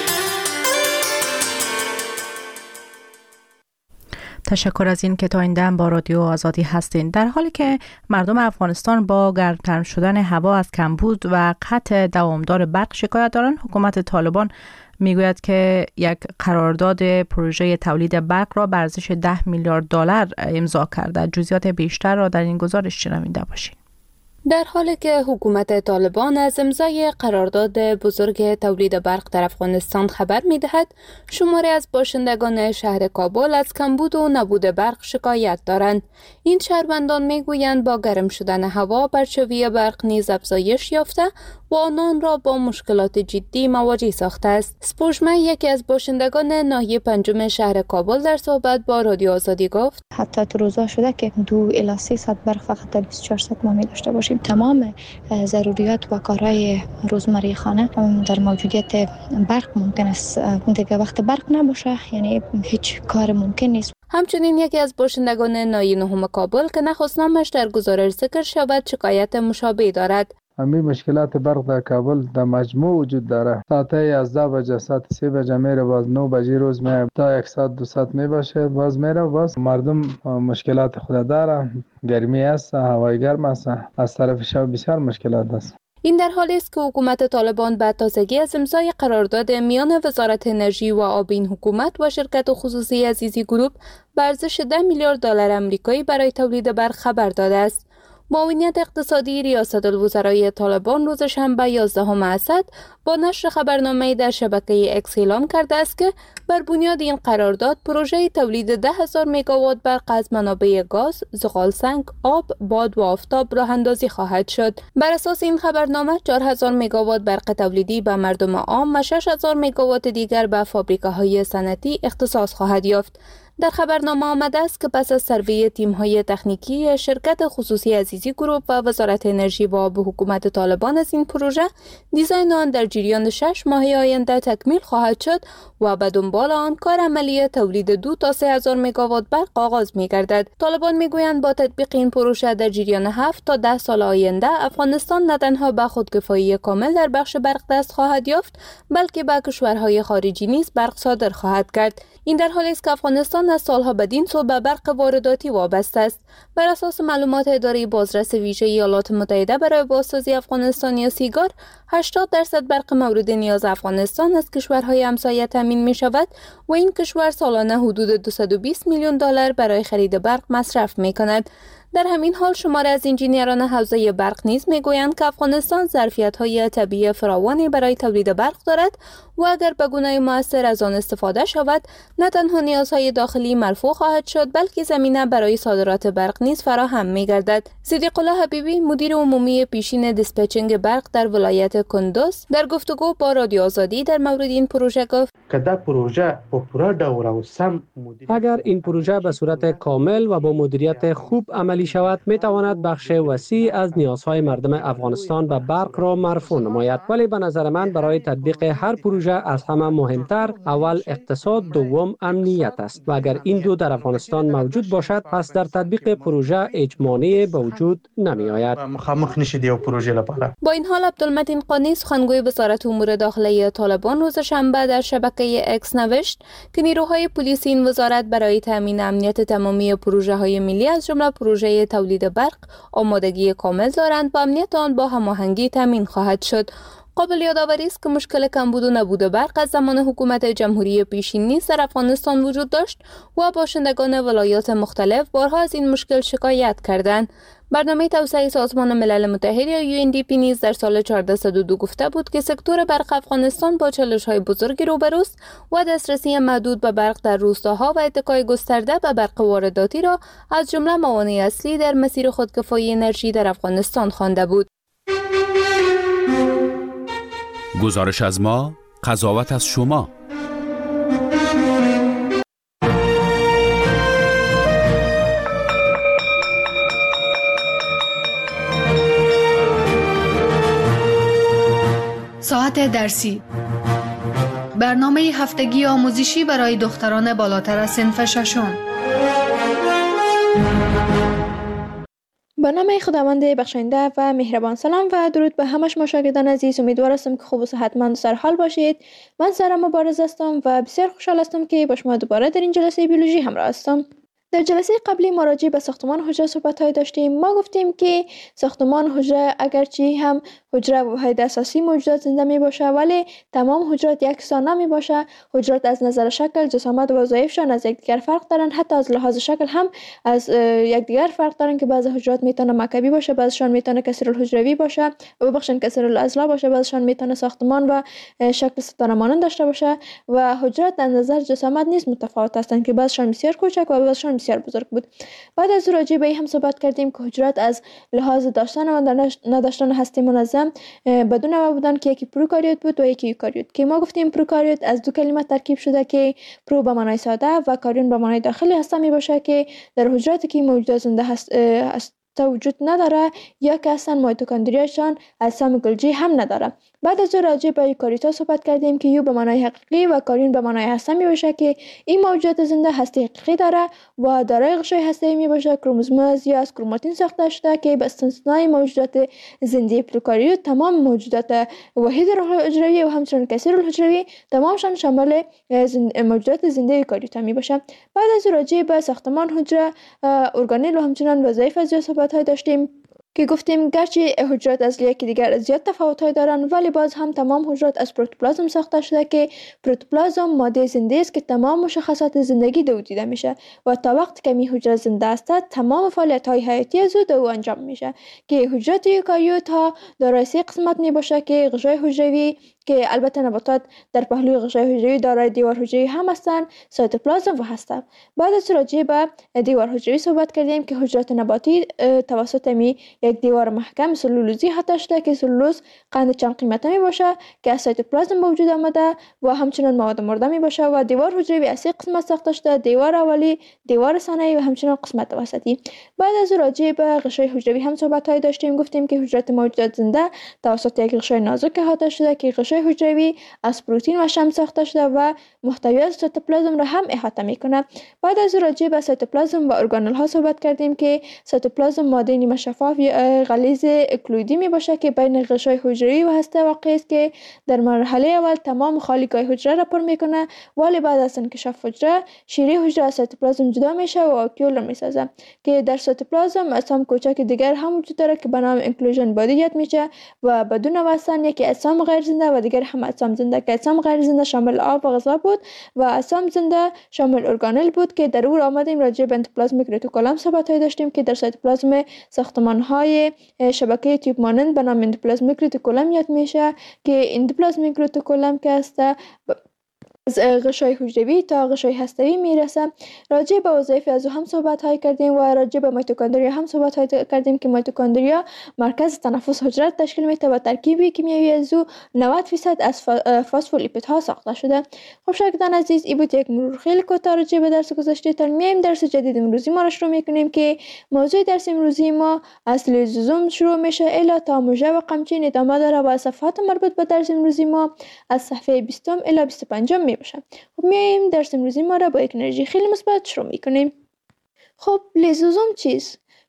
تشکر از این که تا این دم با رادیو آزادی هستین. در حالی که مردم افغانستان با گرمتر شدن هوا از کمبود و قطع دوامدار برق شکایت دارند، حکومت طالبان میگوید که یک قرارداد پروژه تولید برق را به ارزش ده میلیارد دلار امضا کرده. جزئیات بیشتر را در این گزارش شنونده باشید. در حالی که حکومت طالبان از امضای قرارداد بزرگ تولید برق در افغانستان خبر می‌دهد، شماری از باشندگان شهر کابل از کمبود و نبود برق شکایت دارند. این شهروندان میگویند با گرم شدن هوا برچوی برق نیز افزایش یافته و آنان را با مشکلات جدی مواجه ساخته است. سپوشمه یکی از باشندگان ناحیه پنجم شهر کابل در صحبت با رادیو آزادی گفت حتی تو روزا شده که دو الی سه ساعت برق فقط در بیست و چهار ساعت ما می داشته باشیم. تمام ضروریات و کارهای روزمره خانه در موجودیت برق ممکن است دیگه وقت برق نباشه، یعنی هیچ کار ممکن نیست. همچنین یکی از باشندگان ناحیه نهم کابل که نخست نامش در گزارش ذکر شود شکایت مشابه دارد. همین مشکلات برق در کابل در مجموع وجود داره. ساعت یازده بجه ساعت سه بجه میره، باز نه بجه روز میره تا یک ساعت دو ساعت می باشه باز میره. باز مردم مشکلات خود داره، گرمی است، هوای گرم است، از طرف شب بسیار مشکلات است. این در حالی است که حکومت طالبان به تازگی از امضای قرارداد میان وزارت انرژی و آب این حکومت و شرکت خصوصی عزیزی گروپ به ارزش ده میلیارد دلار آمریکایی برای تولید برق خبر داده است. معاونیت اقتصادی ریاست الوزرای طالبان روز شنبه یازدهم اسد با نشر خبرنامه‌ای در شبکه اکس اعلام کرده است که بر بنیاد این قرارداد پروژه تولید ده هزار مگاوات برق از منابع گاز، زغالسنگ، آب، باد و آفتاب راه اندازی خواهد شد. بر اساس این خبرنامه چهار هزار مگاوات برق تولیدی به مردم عام و شش هزار مگاوات دیگر به فابریکه‌های صنعتی اختصاص خواهد یافت. در خبرنامه آمده است که پس از سروی تیم‌های تکنیکی شرکت خصوصی عزیزی گروپ و وزارت انرژی و آب حکومت طالبان از این پروژه، دیزاین آن در جریان شش ماه آینده تکمیل خواهد شد و به دنبال آن کار عملی تولید دو تا سه هزار مگاوات برق آغاز می‌گردد. طالبان می‌گویند با تطبیق این پروژه در جریان هفت تا ده سال آینده افغانستان نه تنها به خودکفایی کامل در بخش برق دست خواهد یافت، بلکه به کشورهای خارجی نیز برق صادر خواهد کرد. این در حالی است که افغانستان از سالها بدین سو به برق وارداتی وابسته است. بر اساس معلومات اداره بازرس ویژه ایالات متحده برای بازسازی افغانستان یا سیگار، هشتاد درصد برق مورد نیاز افغانستان از کشورهای همسایه تامین می شود و این کشور سالانه حدود دویست و بیست میلیون دلار برای خرید برق مصرف می کند. در همین حال شماری از انجینیران حوزه برق نیز میگویند که افغانستان ظرفیت‌های طبیعی فراوانی برای تولید برق دارد و اگر به گونه مؤثر از آن استفاده شود، نه تنها نیازهای داخلی مرفوع خواهد شد، بلکه زمینه برای صادرات برق نیز فراهم می‌گردد. صدیق الله حبیبی، مدیر عمومی پیشین دیسپچینگ برق در ولایت کندوز، در گفتگو با رادیو آزادی در مورد این پروژه گفت: که در پروژه په پوره ډول او سم اگر این پروژه به صورت کامل و با مدیریت خوب عملی شود، می تواند بخش وسیع از نیازهای مردم افغانستان به برق را مرفوع نماید. ولی به نظر من برای تطبیق هر پروژه از همه مهمتر اول اقتصاد، دوم امنیت است و اگر این دو در افغانستان موجود باشد، پس در تطبیق پروژه هیچ مانعی به وجود نمی آید. مخامخ نشید یو پروژه لپاره. با این حال عبدالمتین قانی، سخنگوی وزارت امور داخلی طالبان، روز شنبه در شبکه اکس نوشت که نیروهای پلیسی این وزارت برای تامین امنیت تمامی پروژه های ملی از جمله پروژه تولید برق آمادگی کامل دارند و امنیت آن با هماهنگی تامین خواهد شد. قابل یادآوری است که مشکل کمبود و نبود برق از زمان حکومت جمهوری پیشین در افغانستان وجود داشت و باشندگان ولایات مختلف بارها از این مشکل شکایت کردند. برنامه توسعه سازمان ملل متحد یا یو ان دی پی نیز در سال چهارصد و دو گفته بود که سکتور برق افغانستان با چالش‌های بزرگی روبروست و دسترسی محدود به برق در روستاها و اتکای گسترده به برق وارداتی را از جمله موانع اصلی در مسیر خودکفایی انرژی در افغانستان خوانده بود. گزارش از ما، قضاوت از شما. ساعت درسی، برنامه هفتگی آموزشی برای دختران بالاتر از صنف ششم. با نام خداوند بخشنده و مهربان. سلام و درود به همه شما شاگردان عزیز. امیدوار هستم که خوب و صحتمند و سر حال باشید. من سارا مبارز هستم و بسیار خوشحال هستم که با شما دوباره در این جلسه بیولوژی همراه هستم. در جلسه قبلی ما راجع به ساختمان حجره صحبت‌های داشتیم. ما گفتیم که ساختمان حجره اگرچه هم حجره واحد اساسی موجودات زنده می باشه، ولی تمام حجرات یکسان نمی باشه. حجرات از نظر شکل، جسامت و وظایفشان از یکدیگر فرق دارن. حتی از لحاظ شکل هم از یکدیگر فرق دارن که بعضی حجرات میتونه مکعبی باشه، بعضیشان میتونه کثیرالحجروی باشه و بخشن کثیرالاضلاع باشه، بعضیشان میتونه ساختمان و شکل ستاره مانند داشته باشه. و حجرات از نظر جسامت نیز متفاوت هستند که بعضیشان بسیار کوچک و بعضیشان بسیار بزرگ بود. بعد از راجع به این هم صحبت کردیم که حجرات از لحاظ داشتن و نداشتن هسته منظم به دو نوع بودن که یکی پروکاریوت بود و یکی یوکاریوت. که ما گفتیم پروکاریوت از دو کلمه ترکیب شده که پرو به معنای ساده و کاریون به معنای داخلی هسته می باشه که در حجراتی که موجودات زنده هست, هست وجود نداره یا که اصلا مایتوکندریاشان اجسام گلجی هم نداره. بعد از راجع به یوکاریوتا صحبت کردیم که یو به معنای حقیقی و کاریون به معنای هسته می باشه که این موجودات زنده هسته حقیقی داره و دارای غشای هسته می باشه. کروموزوم یا از کروماتین ساخته شده که به استثنای موجودات زنده پروکاریوت تمام موجودات واحد حجروی و همچنین کثیرالحجروی تمامشان شامل موجودات زنده یوکاریوتا می باشه. بعد از راجع به ساختمان حجره، ارگانل و همچنین وظایف از صحبت‌های داشتیم که گفتیم گرچه حجرات از یکی دیگر زیاد تفاوت‌های دارن، ولی باز هم تمام حجرات از پروتوپلازم ساخته شده که پروتوپلازم ماده زنده است که تمام مشخصات زندگی دو دیده میشه و تا وقتی که می حجره زنده است تمام فعالیت‌های حیاتی از او انجام میشه. که حجرات یوکاریوت ها دارای سه قسمت می باشه که غشای حجروی که البته نباتات در پهلوی غشای حجروی دارای دیوار حجروی هم هستند، سایتوپلازم و هستند. بعد از راجع به دیوار حجروی صحبت کردیم که حجرات نباتی توسط می یک دیوار محکم سلولوزی حتی شده که سلولوز قند چند قیمته می باشه که از سایتوپلازم به وجود آمده و همچنین مواد مرده می باشه. و دیوار حجروی از سه قسمت ساخته شده: دیوار اولی، دیوار ثانوی و همچنین قسمت وسطی. بعد از راجع به غشای حجروی هم صحبت های داشتیم. گفتیم که حجرات موجودات زنده توسط یک غشای نازک احاطه شده که غشای حجروی از پروتئین و شمع ساخته شده و محتویات سایتوپلازم را هم احاطه میکنه. بعد از راجع به سایتوپلازم و ارگانل ها صحبت کردیم که سایتوپلازم ماده نیمه شفاف یا غلیظ اکلویدی می باشه که بین غشای حجروی و هسته واقع است که در مرحله اول تمام خالیگاه حجره را پر میکنه، ولی بعد از انکشاف حجره شیره حجره از سایتوپلازم جدا میشه و آکیول را میسازه. که در سایتوپلازم اجسام کوچک دیگر هم وجود داره که به نام انکلوژن بادی یاد میشه و بدون واسطه یکی اجسام غیر زنده و دیگر هم اجسام زنده که اجسام غیر زنده شامل آب و غذا بود و اجسام زنده شامل ارگانل بود. که در اون آمدیم راجع به اندوپلازمیک رتیکولوم صحبت های داشتیم که در سایتوپلازم ساختمان های شبکه تیوب مانند به نام اندوپلازمیک رتیکولوم یاد میشه. که اندوپلازمیک رتیکولوم که است از غشای حجروی تا غشای هسته‌ای میرسه. راجع به وظایف از هم صحبت های کردیم و راجع به میتوکندریا هم صحبت های کردیم که میتوکندریا مرکز تنفس حجره تشکیل میده و ترکیبی کیمیایی از او نود درصد از فسفولیپیدها ساخته شده. خب شاگردان عزیز، این بود یک مرور خیلی کوتاه راجع به درس گذشته. تا میایم درس جدید امروزی ما را شروع میکنیم که موضوع درس امروزی ما از لیزوزوم شروع میشه الی تا موژه و قمچین ادامه داره و صفحات مربوط به درس امروزی ما از صفحه بیست الی بیست و پنج باشه. خب میایم درس امروزی ما را با یک انرژی خیلی مثبت شروع میکنیم. خب لیزوزوم چیست؟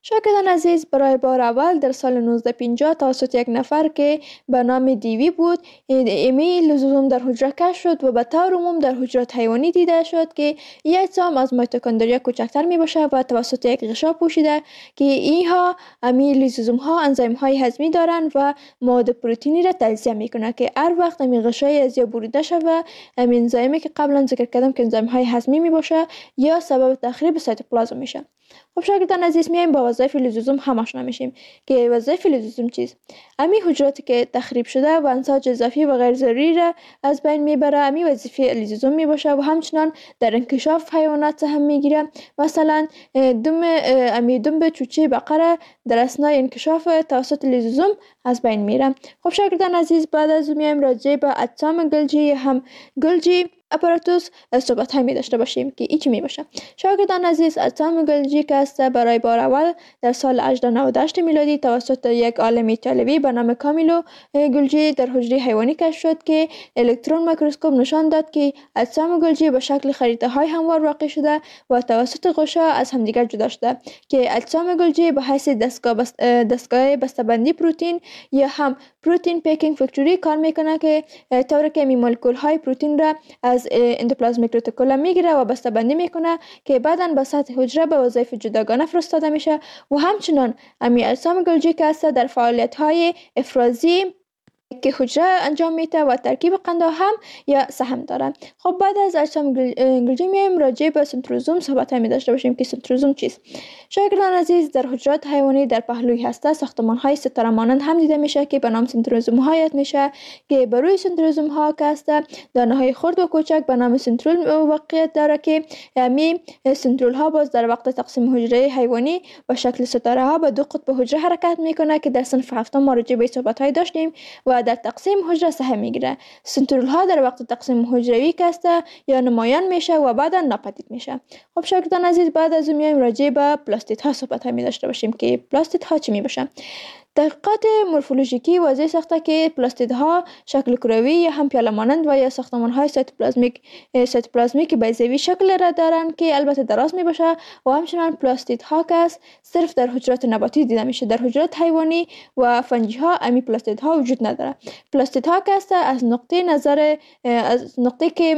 شاگردان عزیز، برای بار اول در سال نوزده پنجاه توسط یک نفر که به نام دیوی بود امی لیزوزوم در حجره کشف شد و به طور عموم در حجرات حیوانی دیده شد که یک اجسام از میتوکندریا کوچکتر می باشه و توسط یک غشا پوشیده که اینها امی لیزوزوم ها انزیم های هضمی دارند و مواد پروتئینی را تجزیه میکنه که هر وقت امی غشای از یا بریده شوه امی انزیمی که قبلا ذکر کردم که انزیم های هضمی می باشه یا سبب تخریب سایتوپلازم میشه. خب شاگردان عزیز، میایم با وظایف لیزوزوم هم آشنا میشیم که وظایف لیزوزوم چیست. امی حجراتی که تخریب شده و انساج اضافی و غیر ضروری را از بین میبره امی وظیفه لیزوزوم میباشه و همچنان در انکشاف حیوانات هم میگیره. مثلا دم امی دم چوچه بقره در اثنای انکشاف توسط لیزوزوم از بین میره. خب شاگردان عزیز، بعد از میایم راجع به اجسام گلجی هم گلجی اپاراتوس صحبت های می داشته باشیم که ایچی می باشه. شاگردان عزیز، اجسام گلجی که است برای بار اول در سال هزار و نود و هشت میلادی توسط یک عالم ایتالیایی به نام کامیلو گلجی در حجره حیوانی کشف شد که الکترون میکروسکوپ نشان داد که اجسام گلجی به شکل خریطه های هموار واقع شده و توسط غشا از همدیگر جدا شده که اجسام گلجی به حیث دستگاه بست... دستگاه بسته‌بندی پروتئین یا هم پروتئین پیکینگ فکتوری کار میکنه که طوری که می مولکول های پروتئین را از اندوپلازمیک رتیکولوم میگیره و بسته‌بندی میکنه که بعداً به سطح حجره به وظایف جداگانه فرستاده میشه و همچنان امی اجسام گلجی که است در فعالیت های افرازی که حجره انجام میده و ترکیب قنده هم یا سهم داره. خب بعد از اجسام گلجی میایم راجع به سنتروزوم صحبت می داشته باشیم که سنتروزوم چیست. شاگردان عزیز، در حجرات حیوانی در پهلوی هسته ساختمان های ستاره مانند هم دیده میشه که به نام سنتروزوم ها یاد میشه که بر روی سنتروزوم ها که است دانه های خرد و کوچک به نام سنترول واقعیت داره که می سنترول ها باز در وقت تقسیم حجره حیوانی با شکل ستاره ها به دو قطب حجره حرکت میکنه که در صنف هفتم ما راجع به صحبت های داشتیم و در تقسیم حجره سهم میگیره. سنترول ها در وقت تقسیم حجروی کسته یا نمایان میشه و بعدا ناپدید میشه. خب شاگردان عزیز، بعد از اون میایم راجع به پلاستید ها صحبت می داشته باشیم که پلاستید ها چی می باشه. تحقیقات مورفولوژیکی واضح ساخته که پلاستیدها شکل کروی یا هم پیاله مانند و یا ساختمان های سایتوپلازمیک سایتوپلازمیک بیضوی شکل را دارند که البته دراز می باشه و همچنان پلاستیدها که صرف در حجرات نباتی دیده میشه. در حجرات حیوانی و فنجی ها امی پلاستیدها وجود نداره. پلاستیدها که از نقطه نظر از نقطه که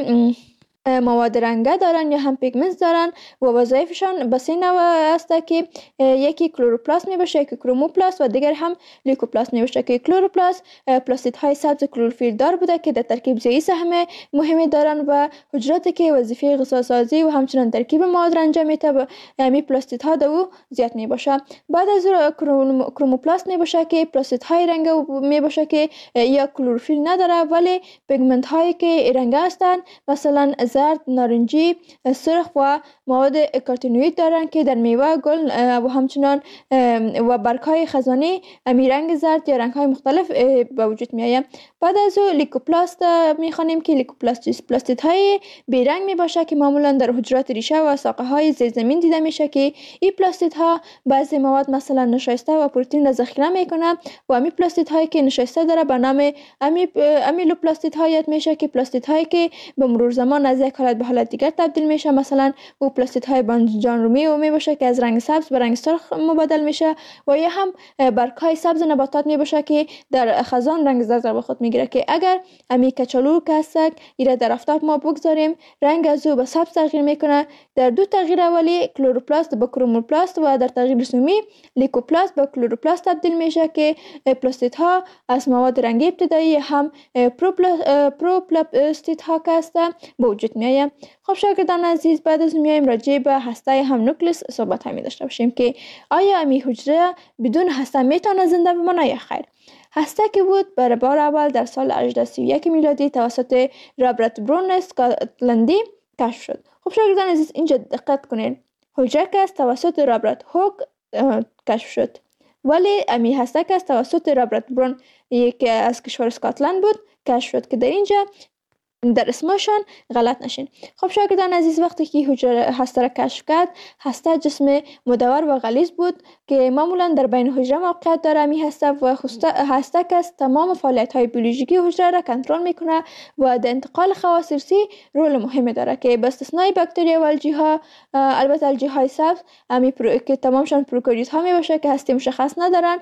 مواد رنگه دارن یا هم پیگمنت دارن و وظایفشان به سه نوع است که یکی کلوروپلاست می باشه، یکی کروموپلاست و دیگر هم لیکوپلاست می باشه که کلوروپلاست پلاستیدهای سبز کلروفیل دار بوده که در ترکیب زیایی سهم مهمی دارن و حجراتی که وظیفه غذا سازی و همچنان ترکیب مواد را انجام میده و همین پلاستیدها دو زیاد می باشه. بعد از اون کروموپلاست می باشه که پلاستیدهای رنگه می باشه که یا کلروفیل نداره ولی پیگمنت هایی که رنگه هستند مثلا زرد، نارنجی، سرخ و مواد کارتینوئید دارند که در میوه، گل و همچنان و برگ‌های خزانی امی رنگ زرد یا رنگ‌های مختلف به وجود میآید. بعد از او لیکوپلاست می‌خوانیم که لیکوپلاست پلاستیدهای بیرنگ میباشه که معمولا در حجرات ریشه و ساقه‌های زیر زمین دیده میشه که این پلاستیدها بعضی مواد مثلا نشایسته و پروتئین را ذخیره میکنه و امی پلاستیدهایی که نشایسته داره به نام امی امیلوپلاستیدها یاد میشه که پلاستیدهایی که به مرور زمان از یک حالت به حالت دیگر تبدیل میشه مثلا او پلاستیدهای بانجان رومی و میباشه که از رنگ سبز به رنگ سرخ مبادل میشه و یا هم برگ‌های سبز نباتات میباشه که در خزان رنگ زرد به خود میگیره که اگر امی کچالو که هست ایره در آفتاب ما بگذاریم رنگ از او به سبز تغییر میکنه. در دو تغییر اولی کلوروپلاست به کروموپلاست و در تغییر سومی لیکوپلاست به کلوروپلاست تبدیل میشه که پلاستیدها از مواد رنگی ابتدایی هم پروپلاستیدها که هست به وجود میآید. خب شاگردان عزیز، بعد از میایم راجع به هسته هم نوکلئوس صحبت می داشته باشیم که آیا امی حجره بدون هسته میتونه زنده بمانه یا خیر. هسته که بود برای بار اول در سال هجده سی و یک میلادی توسط رابرت برون اسکاتلندی کشف شد. خب شاگردان عزیز، اینجا دقت کنین، حجره که توسط رابرت هوک کشف شد ولی امی هسته که توسط رابرت برون که از کشور اسکاتلند بود کشف شد که در اینجا در اسمشان غلط نشین. خب شاگردان عزیز، وقتی که حجره هسته را کشف کرد، هسته جسم مدور و غلیظ بود که معمولا در بین حجره موقعیت داره. می هسته و هسته که تمام فعالیت های بیولوژیکی حجره را کنترل میکنه و در انتقال خواص ارثی رول مهمی داره که به استثنای باکتریا و الژی ها، البته الژی های سبز امی پرو... که تمامشان پروکاریوت ها می باشه که هسته مشخص ندارن،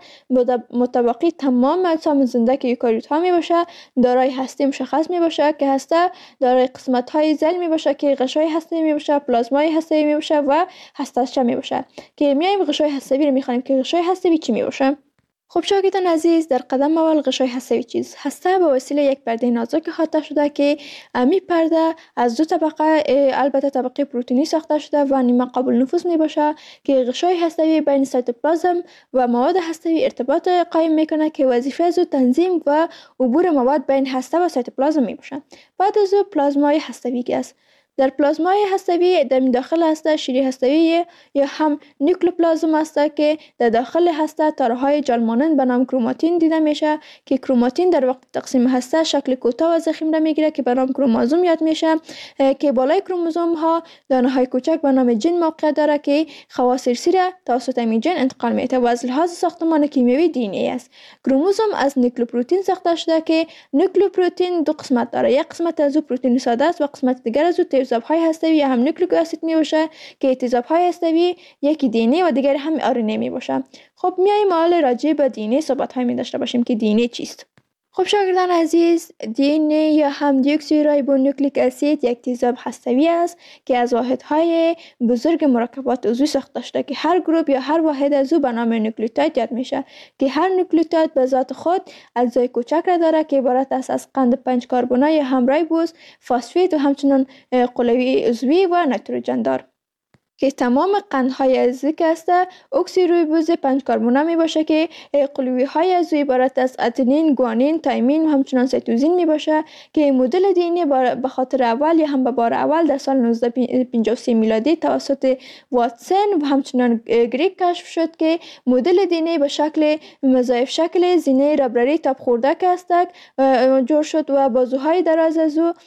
متبقی تمام اجسام زنده که یوکاریوت ها می باشه دارای هسته مشخص می باشه که هسته دارای قسمت های ذیل می باشه که غشای هسته‌ای می باشه، پلازمای هسته‌ای می باشه و هسته‌چه می باشه که میایم غشای هسته‌ای رو میخوانیم که غشای هسته‌ای چی می باشه. خب شاگردان عزیز، در قدم اول غشای هسته‌ای چیز هسته به وسیله یک پرده نازک احاطه شده که امی پرده از دو طبقه، البته طبقه پروتئینی ساخته شده و نیمه قابل نفوذ می باشه که غشای هسته‌ای بین سایتوپلازم و مواد هسته‌ای ارتباط قائم میکنه که وظیفه از تنظیم و عبور مواد بین هسته و سایتوپلازم می باشه. بعد از پلازمای هسته‌ای است. در پلازمای هسته‌ای در داخل هسته شیری هسته‌ای یا هم نیوکلئوپلازم است که در داخل هسته تارهای جال مانند به نام کروماتین دیده میشه که کروماتین در وقت تقسیم هسته شکل کوتاه و ضخیم را میگیره که به نام کروموزوم یاد میشه که بالای کروموزوم ها دانه های کوچک به نام ژن موقعیت داره که خواص ارثی را توسط این ژن انتقال میده و از لحاظ ساختمان کیمیایی دی ان ای است. کروموزوم از نوکلئوپروتئین ساخته شده که نوکلئوپروتئین دو قسمت داره، یک قسمت از او پروتئین ساده است و قسمت دیگر از او تیزاب‌های هسته‌ای یا هم نیوکلیک اسید می باشه که تیزاب‌های هسته‌ای یکی دی ان ای و دیگر هم آر ان ای می باشه. خب میایم حالا راجع به دی ان ای صحبت‌های می داشته باشیم که دی ان ای چیست. خب شاگردان عزیز، دی ان ای یا هم دیوکسیرایبونوکلیک اسید یک تیزاب هسته‌ای است که از واحدهای بزرگ مرکبات عضوی ساخته شده که هر گروه یا هر واحد از او به نام نوکلیوتاید یاد میشه که هر نوکلیوتاید به ذات خود اجزای کوچک را داره که عبارت است از قند پنج کربنی یا هم رایبوز، فسفید و همچنین قلوی عضوی و نیتروژن دار که تمام قندهای عضوی که است اکسیرویبوز پنج کربنی می باشه که قلوی های عضوی عبارت از اتنین، گوانین، تایمین و همچنان سیتوزین می باشه که مدل دی ان ای به خاطر اول یا هم به بار اول در سال نوزده پنجاه و سه میلادی توسط واتسون و همچنان گریگ کشف شد که مدل دی ان ای به شکل مضاعف شکل زینه ربرری تاب خورده که است جور شد و بازوهای دراز از او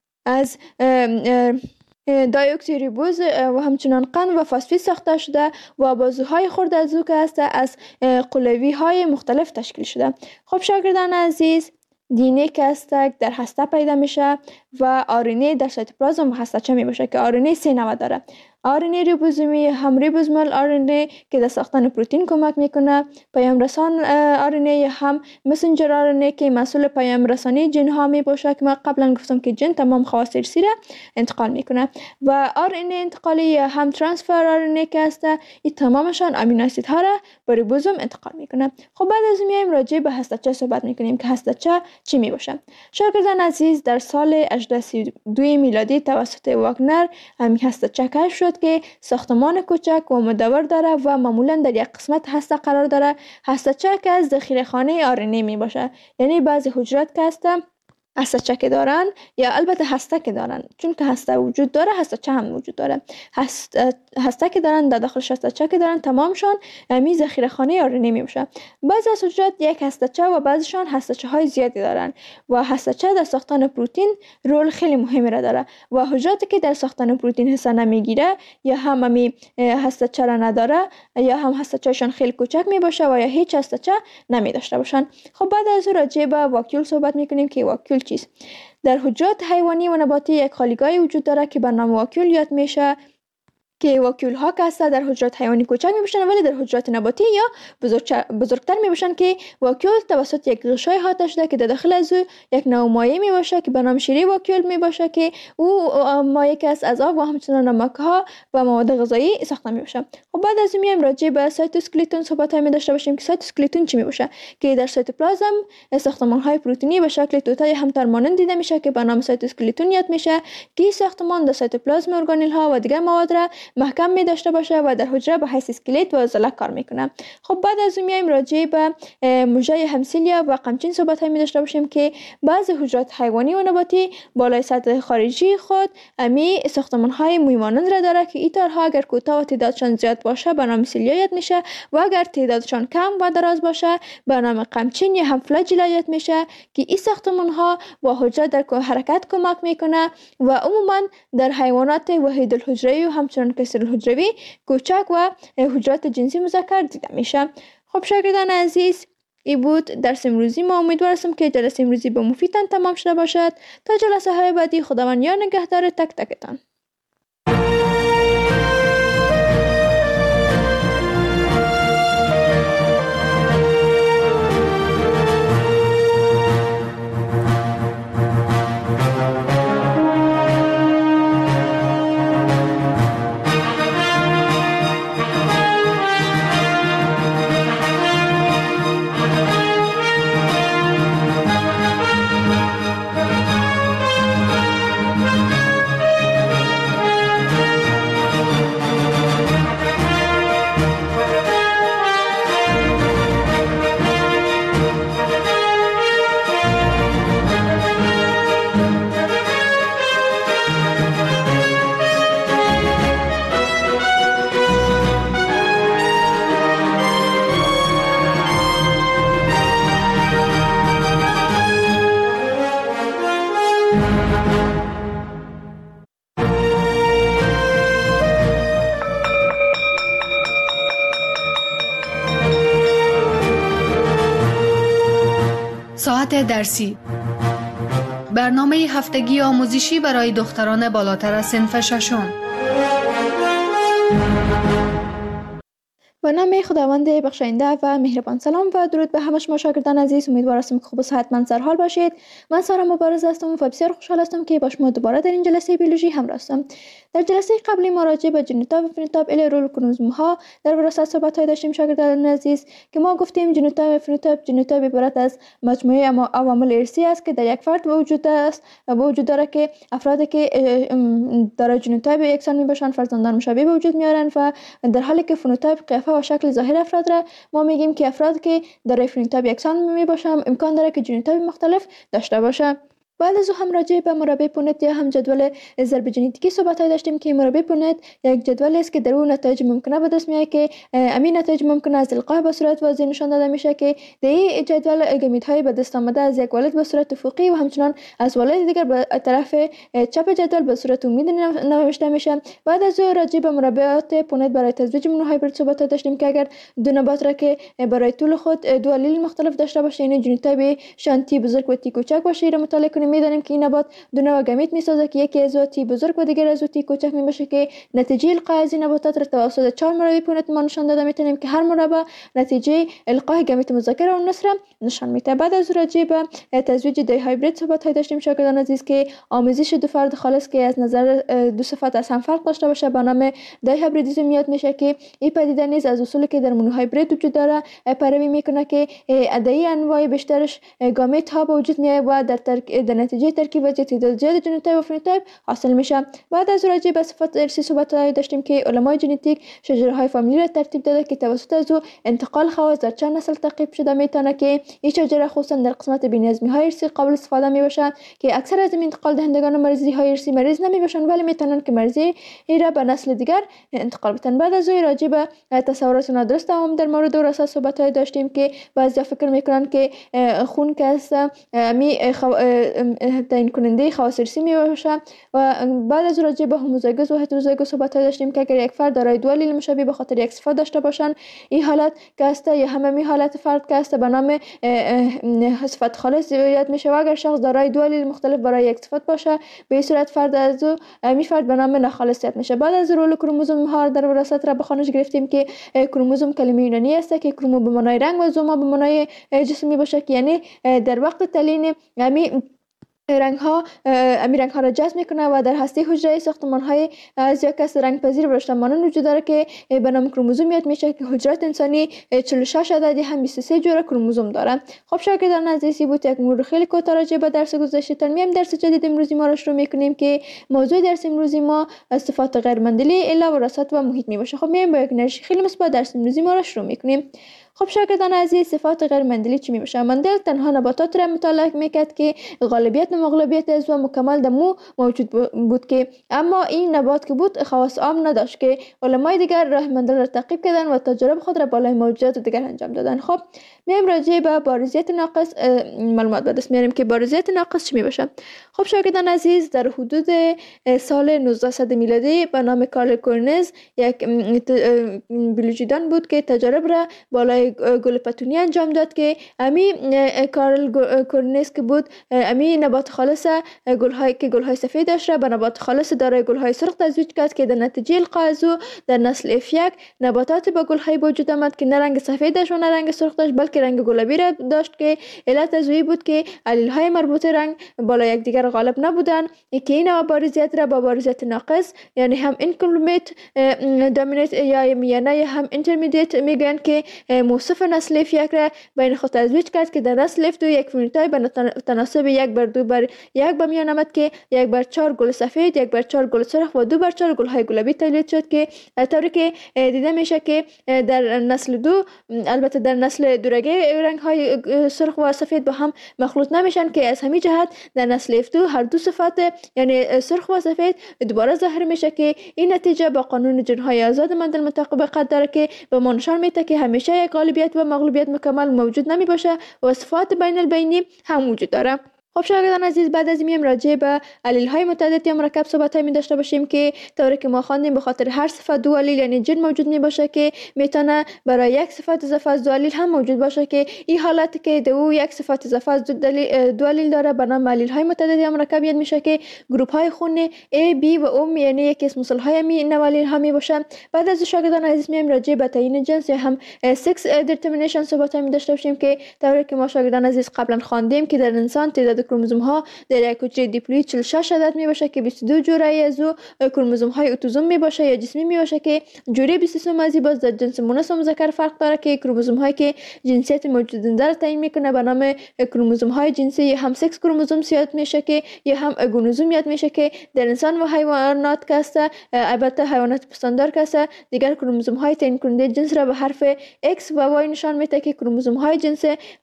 از دایوکسیریبوز و همچنان قند و فسفید ساخته شده و بازوهای خرد از او که است از قلوی های مختلف تشکیل شده. خب شاگردان عزیز، دی ان ای که است در هسته پیدا میشه و آر ان ای در سایتوپلازم و هسته‌چه می باشه که آر ان ای سه نوع داره. آر ان ای ریبوزومی هم ریبوزومال آر ان ای که در ساختن پروتئین کمک میکنه، پیام رسان آر ان ای هم مسنجر آر ان ای که مسئول پیام رسانی ژن ها می باشه که ما قبلا گفتم که ژن تمام خواص ارثی را انتقال میکنه و آر ان ای انتقالی یا هم ترانسفر آر ان ای که است این تمامشان امینو اسید ها را به ریبوزوم انتقال میکنه. خب بعد از میایم راجع به هسته‌چه صحبت میکنیم که هسته‌چه چی می باشه. شاگردان عزیز، در سال هزار و هشتصد و سی و دو میلادی توسط واگنر همین هسته‌چه کشف شد که ساختمان کوچک و مدور داره و معمولا در یک قسمت هسته قرار داره. هسته‌چه که از ذخیره خانه آر ان ای می باشه، یعنی بعضی حجرات که هسته هسته‌چه که دارن یا البته هسته که دارن، چون که هسته وجود داره هسته‌چه هم وجود داره. هسته هسته که دارن در داخلش هسته‌چه که دارن تمامشان می ذخیره خانه آر ان ای می باشه. بعضی از حجرات یک هسته‌چه و بعضیشان هسته‌چه های زیادی دارن و هسته‌چه در ساختن پروتئین رول خیلی مهمی را داره و حجراتی که در ساختن پروتئین حصه نمیگیره یا هم می هسته‌چه را نداره یا هم هسته‌چهشان خیلی کوچک می باشه و یا هیچ هسته‌چه نمی داشته باشن. خب بعد از راجع به واکیول صحبت میکنیم که واکیول چیست. در حجرات حیوانی و نباتی یک خالیگاهی وجود داره که به نام واکیول یاد میشه که واکیول ها که هستن در حجرات حیوانی کوچک می باشن ولی در حجرات نباتی یا بزرگتر می باشن که واکیول توسط یک غشای احاطه شده که در داخل از او یک نوع مایع می باشه که به نام شیری واکیول می باشه که او مایع که از آب و همچنان نمک ها و مواد غذایی ساخته می باشه. خب بعد از این میایم راجع به سایتوسکلتون صحبت می داشته باشیم که سایتوسکلتون چی می باشه که در سایتوپلازم ساختمان های پروتئینی به شکل توته هم ترمانند دیده میشه که به نام سایتوسکلتون یاد میشه که ساختمان در سایتوپلازم ارگانل ها و دیگر مواد را محکم می داشته باشه و در حجره به حیث اسکلت و عضله کار میکنه. خب بعد از اون میایم راجع به مژه همسیلیا و قمچین صحبت می داشته باشیم که بعضی حجرات حیوانی و نباتی بالای سطح خارجی خود امی ساختمان های موی مانند را داره که این تارها اگر کوتاه و تعدادشان زیاد باشه به نام سیلیایت میشه و اگر تعدادشان کم و دراز باشه به نام قمچین یا هم فلاجیلایت میشه که این ساختمان ها با حجره در حرکت کمک میکنه و عموما در حیوانات وحید الحجروی و همچنان کثیر الحجروی کوچک و حجرات جنسی مذکر دیده میشه. خب شاگردان عزیز، این بود درس امروزی ما. امیدوار هستم که جلسه امروزی به مفیدتان تمام شده باشد. تا جلسه های بعدی خداوند یار نگهدار تک تکتان. ساعت درسی، برنامه هفتگی آموزشی برای دختران بالاتر از صنف ششم. به نام خداوند بخشاینده و مهربان. سلام و درود به همه شما شاگردان عزیز. امیدوار هستم که خوب و صحتمند سرحال باشید. من سارا مبارز هستم و بسیار خوشحال هستم که با شما دوباره در این جلسه بیولوژی همراه هستم. در جلسه قبلی ما راجع به ژنوتاپ و فنوتاپ الی رول کروموزوم ها در وراثت صحبت داشتیم شاگردان عزیز که ما گفتیم ژنوتاپ و فنوتاپ ژنوتاپ عبارت از مجموعه عوامل ارثی است که در یک فرد وجود است و وجود داره که افرادی که دارای ژنوتاپ یکسان میباشند فرزندان مشابه به وجود میارن و در حالی که فنوتاپ قیافه و شکل ظاهر افراد را ما میگیم که افراد که دارای فنوتاپ یکسان میباشند امکان داره که ژنوتاپ مختلف داشته باشه. بعد از او هم راجع به مربع پونت یا هم جدول ضرب ژنتیکی صحبت داشتیم که مربع پونت یک جدول است که در اون نتایج ممکنه به دست میاد که امین نتایج ممکنه از القاء به صورت واضح نشان داده میشه که در این جدول گامیت‌های به دست آمده از یک والد به صورت افقی و همچنان از والد دیگر به طرف چپ جدول به صورت عمودی نوشته میشه. بعد از او راجع به مربعات پونت برای تزویج مونوهایبرید صحبت داشتیم که اگر دو نبات را که برای طول خود دو آلیل مختلف داشته باشه یعنی ژنوتاپ شانتی بزرگ و تی کوچک باشه را مطالعه کنیم میدانیم که این نبات دو نوع گامیت میسازه که یکی از تی بزرگ و دیگر از تی کوچک میباشه که نتیجه القاء از این نباتات را توسط چهار مربع پونت ما نشان داده میتونیم که هر مربع نتیجه القاء گامیت مذکر و مؤنث را نشان میده. بعد از راجع به تزویج دی هایبرید صحبت داشتیم شاگردان عزیز که آمیزش دو فرد خالص که از نظر دو صفت از هم فرق داشته باشه به نام دی هایبریدیسم یاد میشه که این پدیده نیز از اصولی که در مونوهایبرید وجود داره پیروی میکنه که ادعی انواع بیشترش گامیت ها به وجود میاد و در ترک... در نتیجه ترکیب و تعداد زیاد ژنوتاپ و فنوتاپ حاصل میشه. بعد از راجع به صفات ارثی صحبت داشتیم که علمای ژنتیک شجره های فامیلی را ترتیب داده که توسط از او انتقال خواص در چند نسل تعقیب شده میتونه که این شجره خصوصا در قسمت بی‌نظمی های ارثی قابل استفاده میباشه که اکثر از این انتقال دهندگان مریضی های ارثی مریض نمیباشن ولی میتونن که مریضی را به نسل دیگر انتقال بدن. بعد از او راجع به تصورات نادرست هم در مورد وراثت صحبت داشتیم که بعضی فکر میکنن که خون که است می تعیین کننده خواص ارثی میباشه و بعد از راجع به هوموزایگوس و هتروزایگوس صحبت داشتیم که اگر یک فرد دارای دو آلیل مشابه به خاطر یک صفت داشته باشن این حالت که است یا همه حالت فرد که است به نام صفت خالص یاد میشه و اگر شخص دارای دو آلیل مختلف برای یک صفت باشه به این صورت فرد از می فرد به نام ناخالص یاد میشه. بعد از رول کروموزوم ها در وراثت را به خوانش گرفتیم که کروموزوم کلمه یونانی است که کرومو به معنای رنگ و زوما به معنای جسم میباشه که یعنی در وقت تعیین یعنی رنگ ها امی رنگ ها را جذب میکنه و در هسته حجره ساختمان های از یک کس رنگ پذیر برشته مانند وجود داره که به نام کروموزوم یاد میشه که حجرات انسانی چهل و شش عددی هم بیست و سه جور کروموزوم داره. خب شاگردان عزیزی بود یک مرور خیلی کوتاه راجع به درس گذشته. میایم درس جدید امروزی ما را شروع میکنیم که موضوع درس امروزی ما صفات غیر مندلی الا وراثت و محیط می باشه. خب میایم با یک انرژی خیلی مثبت درس امروزی ما را شروع میکنیم. خب شاگردان عزیز، صفات غیر مندلی چی می باشه؟ مندل تنها نباتات را مطالعه میکرد که غالبیت و مغلوبیت از و مکمل در مو موجود بود که اما این نبات که بود خواص عام نداشت که علمای دیگر راه مندل را تعقیب کردن و تجارب خود را بالای موجودات دیگر انجام دادن. خب میایم راجع به بارزیت ناقص معلومات به دست میاریم که بارزیت ناقص چی می باشه. خب شاگردان عزیز، در حدود سال نوزده صد میلادی به نام کارل کورنز یک بیولوژیدان بود که تجارب را بالای گل پتونی انجام داد که امی کارل کورنز که بود امی نبات خالص گل‌های که گل‌های سفید داشت را به نبات خالص دارای گل‌های سرخ تزویج کرد که در نتیجه القاء از او در نسل اف یک نباتات با گل‌های وجود آمد که نه رنگ سفید داشت و نه رنگ سرخ داشت بلکه رنگ گلابی را داشت که علت از او بود که علیل‌های مربوط رنگ بالا یکدیگر غالب نبودند که این بارزیت را با بارزیت ناقص یعنی هم اینکمپلیت دامینیت یا میانه هم اینترمدیت میگن که موصف نسل اف یک را بین خود تزویج کرد که در نسل اف دو یک فنوتایپ به تناسب یک بر دو بر یک به میان آمد که یک بر چهار گل سفید، یک بر چهار گل سرخ و دو بر چهار گل های گلابی تولید شد که طوری که دیده میشه که در نسل دو البته در نسل دورگه رنگ های سرخ و سفید با هم مخلوط نمیشن که از همین جهت در نسل اف دو هر دو صفات یعنی سرخ و سفید دوباره ظاهر میشه که این نتیجه با قانون جنهای آزاد مندل مطابقت داره که به ما نشان میده که همیشه یک غالبیت و مغلوبیت مکمل موجود نمی باشه و صفات بین البینی هم وجود داره. خب شاگردان عزیز، بعد از این راجع به علیل های متعدد یا مرکب صحبت می داشته باشیم که طوری که ما خواندیم به خاطر هر صفت دو علیل یعنی جن موجود می باشه که میتونه برای یک صفت اضافه از دو علیل هم موجود باشه که این حالت که دو یک صفت اضافه از دو علیل داره به نام علیل های متعدد یا مرکب یاد میشه که گروپ های خون A B و O یعنی یک اسم مثال های می نوالیل ها می باشه. بعد از شاگردان عزیز میایم راجع به تعیین جنس یا هم سکس دیترمینیشن صحبت می داشته باشیم که طوری که ما شاگردان عزیز قبلا خواندیم که در انسان تعداد کروموزوم ها در یک حجره دیپلوید چهل و شش عدد می باشه که بیست و دو جوره از او کروموزوم های اتوزوم می باشه یا جسمی می باشه که جوره بیست و سه مازی باز در جنس مؤنث و مذکر فرق داره که کروموزوم هایی که جنسیت موجودنده را تعیین میکنه به نام کروموزوم های جنسی یا هم سکس کروموزوم یاد میشه که یا هم گونوزوم یاد میشه که در انسان و حیوانات که است البته حیوانات پستاندار که است دیگر کروموزوم های تعیین کننده جنس را به حرف X و Y نشان میده که کروموزوم های جنس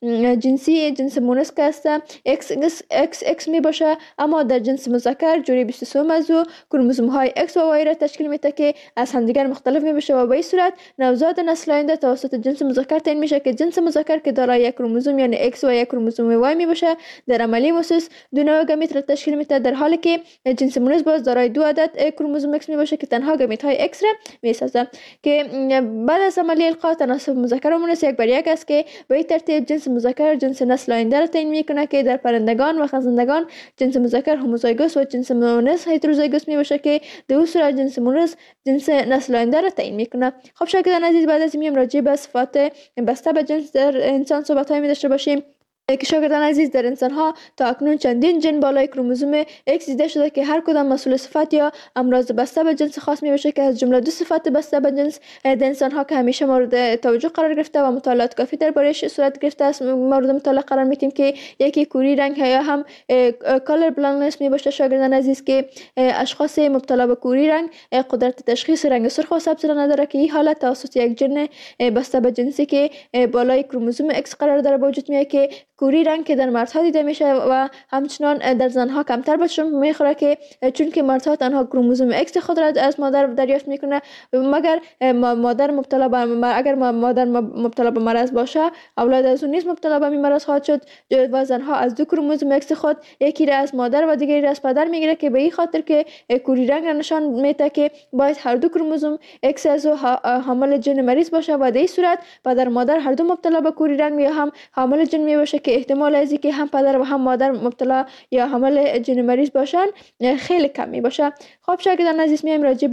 جنسی جنس مؤنث که است X X X می باشه اما در جنس مذکر جوری بیست و سه موضوع کروموزوم های X و Y را تشکیل میده که از همدیگر مختلف می باشه و به این صورت نوزاد نسل آینده توسط جنس مذکر تعیین میشه که جنس مذکر که دارای یک کروموزوم یعنی X و یک کروموزوم Y می باشه در عملی موسس دو نوع گمیت را تشکیل میده در حالی که جنس مونس باز دارای دو عدد کروموزوم X می باشه که تنها گمیت های X را میسازه که بعد از عملی القاء تناسب مذکر و مونس یک بر یک است که به این ترتیب جنس مذکر جنس نسل آینده را تعیین میکنه که در پرندگان و خزندگان جنس مذکر هوموزایگوس و جنس مؤنث هتروزایگوس می باشه که در اون صورت جنس مؤنث جنس نسل آینده را تعیین میکنه. خب شاگردان عزیز، بعد از این راجع به صفات بسته به جنس در انسان صحبت های می داشته باشیم که شاگردان عزیز در انسان ها تا اکنون چندین جن بالای کروموزوم X دیده شده که هر کدام مسئول صفت یا امراض بسته به جنس خاص می باشه که از جمله دو صفت بسته به جنس در انسان ها که همیشه مورد توجه قرار گرفته و مطالعات کافی درباره‌اش صورت گرفته است مورد مطالعه قرار میدیم که یکی کوری رنگ یا هم کالر بلایندنس می باشه شاگردان عزیز که اشخاص مبتلا به کوری رنگ قدرت تشخیص رنگ سرخ و سبز را نداره که این حالت توسط یک جن بسته به جنسی که بالای کروموزوم X قرار داره به وجود میاد که کوری رنگ که در مردها دیده میشه و همچنان در زنها کمتر به شمار میخوره که چون که مردها تنها کروموزوم X خود را از مادر دریافت میکنه مگر مادر مبتلا به اگر مادر مبتلا به مرض باشه اولاد از اون نیز مبتلا به مرض خواهد شد و زنها از دو کروموزوم X خود یکی را از مادر و دیگری را از پدر میگیره که به این خاطر که کوری رنگ را نشان میده که باید هر دو کروموزوم X از حامل جن مریض باشه و در این صورت پدر مادر هر دو مبتلا به کوری رنگ یا هم حامل جن می باشه که احتمال از اینکه هم پدر و هم مادر مبتلا یا حامل جن مریض باشن خیلی کم می باشه. خب شاگردان عزیز میایم راجع به او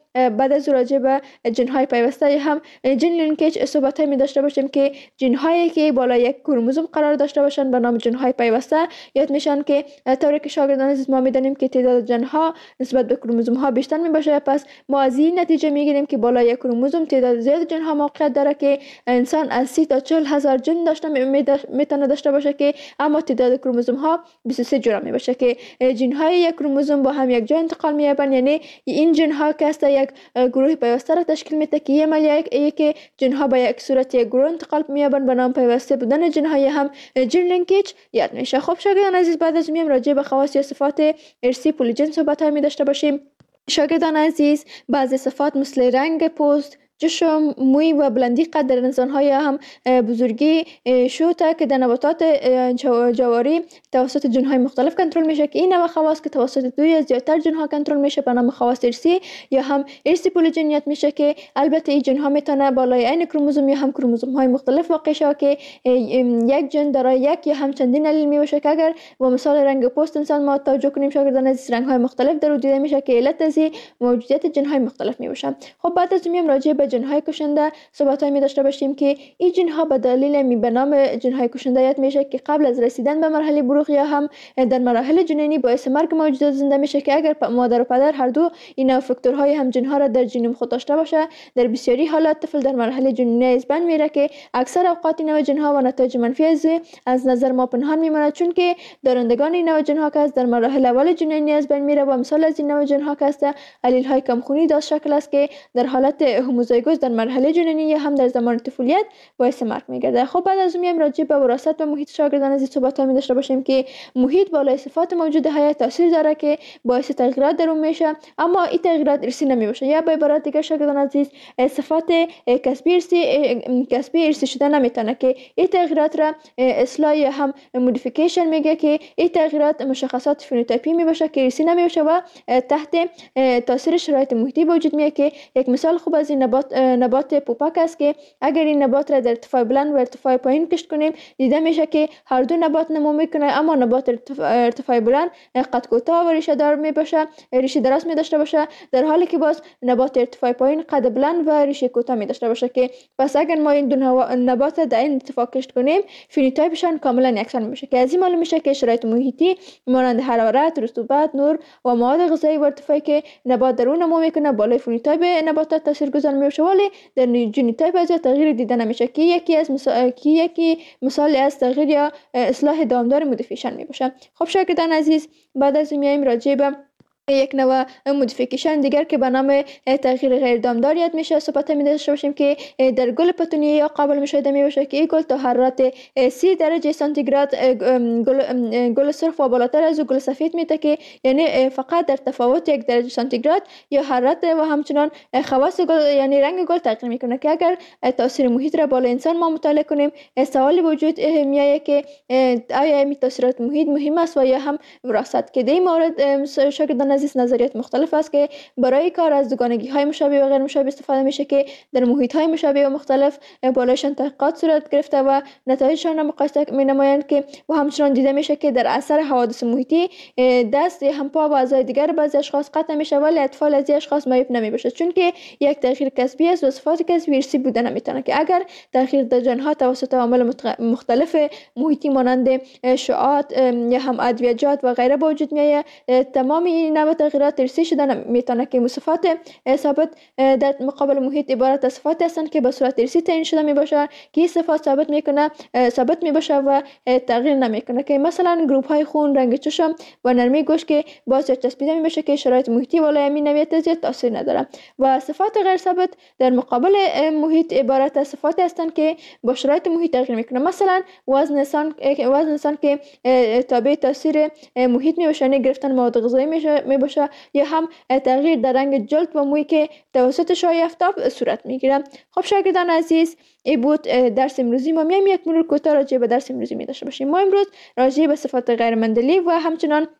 بعد از راجع به ژن‌های پیوسته یا هم ژن لینکیج صحبت می داشته باشیم که ژن‌هایی که بالای یک کروموزوم قرار داشته باشند به نام ژن‌های پیوسته یاد میشن که طوری که شاگردان عزیز ما میدانیم که تعداد ژن‌ها نسبت به کروموزوم ها بیشتر می باشه، پس ما از این نتیجه میگیریم که بالای یک کروموزوم تعداد زیاد ژن‌ها موقعیت داره که انسان از سی تا چهل هزار ژن داشته میتونه داشته باشه که اما تعداد کروموزوم ها بیست و سه جرم می باشه که ژن‌های یک کروموزوم با هم یک جا انتقال می‌یابند. یعنی این ژن‌ها که است یک گروه پیوسته را تشکیل میده که یک ملیه که ژن‌ها به یک صورت یک گروه انتقال می‌یابند به نام پیوسته بودن ژن‌های هم ژن لینکیج یاد میشه. خب شاگردان عزیز بعد از میم راجع به خواص یا صفات ارثی پولیجن صحبت می داشته باشیم. شاگردان عزیز بعضی صفات مثل رنگ پوست، چشم، موی و بلندی قد در انسان‌های هم بزرگی شوته که در نباتات جواری توسط ژن‌های مختلف کنترل میشه که این نوع خواص که توسط دو یا زیادتر ژن‌ها کنترل میشه به نام خواص ارثی یا هم ارثی پولیجنیت میشه که البته این ژن‌ها میتونه بالای عین کروموزوم یا هم کروموزوم‌های مختلف واقع شه که یک ژن دارای یک یا هم چندین الیل میباشه که اگر با مثال رنگ پوست انسان ما توجه کنیم شاگردان عزیز رنگ‌های مختلف در دیده میشه که علت از موجودیت ژن‌های مختلف میباشه. خب بعد از میم راجع به ژن‌های کشنده صحبت‌هایی می داشته باشیم که این ژن‌ها به دلیل می به نام ژن‌های کشنده یاد میشه که قبل از رسیدن به مرحله بلوغ یا هم در مراحل جنینی باعث مرگ موجودات زنده میشه که اگر مادر و پدر هر دو این فاکتورهای هم ژن‌ها را در ژنوم خود داشته باشه در بسیاری حالات طفل در مرحله جنینی از بین میره که اکثر اوقات این نوع ژن‌ها و نتایج منفی از از نظر ما پنهان میمونه چون که دارندگان این نوع ژن‌ها که در مراحل اول جنینی از بین میره و مثال از این نوع ژن‌ها که است الیل‌های کمخونی داشت شکل است که در حالت هوموزایگوس در مرحله جنینی یا هم در زمان طفولیت باعث مرگ میگرده. خب بعد از اون راجع به وراثت و محیط شاگردان عزیز صحبت می داشته باشیم که محیط بالای صفات موجود حیات تاثیر داره که باعث تغییرات در اون میشه اما این تغییرات ارثی نمی باشه یا به عبارت دیگه شاگردان عزیز صفات کسبی ارثی کسبی ارثی شده نمیتونه که این تغییرات را اصلاح یا هم مودیفیکیشن میگه که این تغییرات مشخصات فنوتایپی می باشه که ارثی نمی باشه و تحت تاثیر شرایط محیطی وجود میاد که یک مثال خوب از این نبات نبات پوپک است که اگر این نبات را در ارتفاع بلند و ارتفاع پایین کشت کنیم دیده میشه که هر دو نبات نمو میکنه اما نبات ارتفاع, ارتفاع بلند قد کوتاه و ریشه دار می باشه ریشه دراز می داشته باشه در حالی که باز نبات ارتفاع پایین قد بلند و ریشه کوتاه می داشته باشه که پس اگر ما این دو نبات در این اتفاق کشت کنیم فنوتایپشان کاملا یکسان میشه که از این معلوم میشه که شرایط محیطی مانند حرارت، رطوبت، نور و مواد غذایی و ارتفاعی که نبات در اون نمو میکنه بالای فنوتایپ نباتات تاثیرگذار میشه ولی در ژنوتایپ از تغییر دیده نمیشه که یکی از مثال که یکی مثال از تغییر یا اصلاح دامدار مودیفیکیشن می باشه. خب شاگردان عزیز بعد از این میایم راجع به یک نوع مودیفیکیشن دیگر که به نام تغییر غیر دامدار یاد میشه صحبت می داشته باشیم که در گل پتونیه یا قابل مشاهده می باشه که این گل تا حرارت سی درجه سانتیگراد گل گل سرخ و بالاتر از گل سفید میته که یعنی فقط در تفاوت یک درجه سانتیگراد یا حرارت و همچنان خواص گل یعنی رنگ گل تغییر میکنه که اگر تاثیر محیط را بالا انسان ما مطالعه کنیم سوال وجود میایه که آیا این تاثیرات محیط مهم است و یا هم وراثت که در این مورد شاگردان عزیز نظریات مختلف است که برای کار از دوگانگی های مشابه و غیر مشابه استفاده میشه که در محیط های مشابه و مختلف بالایشان تحقیقات صورت گرفته و نتایجشان را مقایسه می نمایند که و همچنان دیده میشه که در اثر حوادث محیطی دست هم پا و اعضای دیگر بعضی اشخاص قطع میشه ولی اطفال از اشخاص معیوب نمی بشه چون که یک تغییر کسبی است و صفات کسبی ارثی بوده نمیتونه که اگر تغییر در ژن‌ها توسط عوامل مختلف محیطی مانند شعاعات یا هم ادویه‌جات و غیره به وجود میاد تمام این نوع تغییرات ارثی شده میتونه که صفات ثابت در مقابل محیط عبارت از صفات هستند که به صورت ارثی تعیین شده می باشه که این صفات ثابت میکنه ثابت می باشه و تغییر نمیکنه که مثلا گروپ های خون، رنگ چشم و نرمی گوشت که باعث چسبیده می بشه که شرایط محیطی بالای همین نوعیت زیاد تاثیر نداره و صفات غیر ثابت در مقابل محیط عبارت از صفات هستند که با شرایط محیط تغییر میکنه مثلا وزن انسان وزن انسان که تابع تاثیر محیط می باشه گرفتن مواد غذایی می باشه یا هم تغییر در رنگ جلد و موی که توسط شعاع آفتاب صورت میگیره. خب شاگردان عزیز این بود درس امروزی ما. میایم یک مرور کوتاه راجع به درس امروزی می داشته باشیم. ما امروز راجع به صفات غیر مندلی و همچنان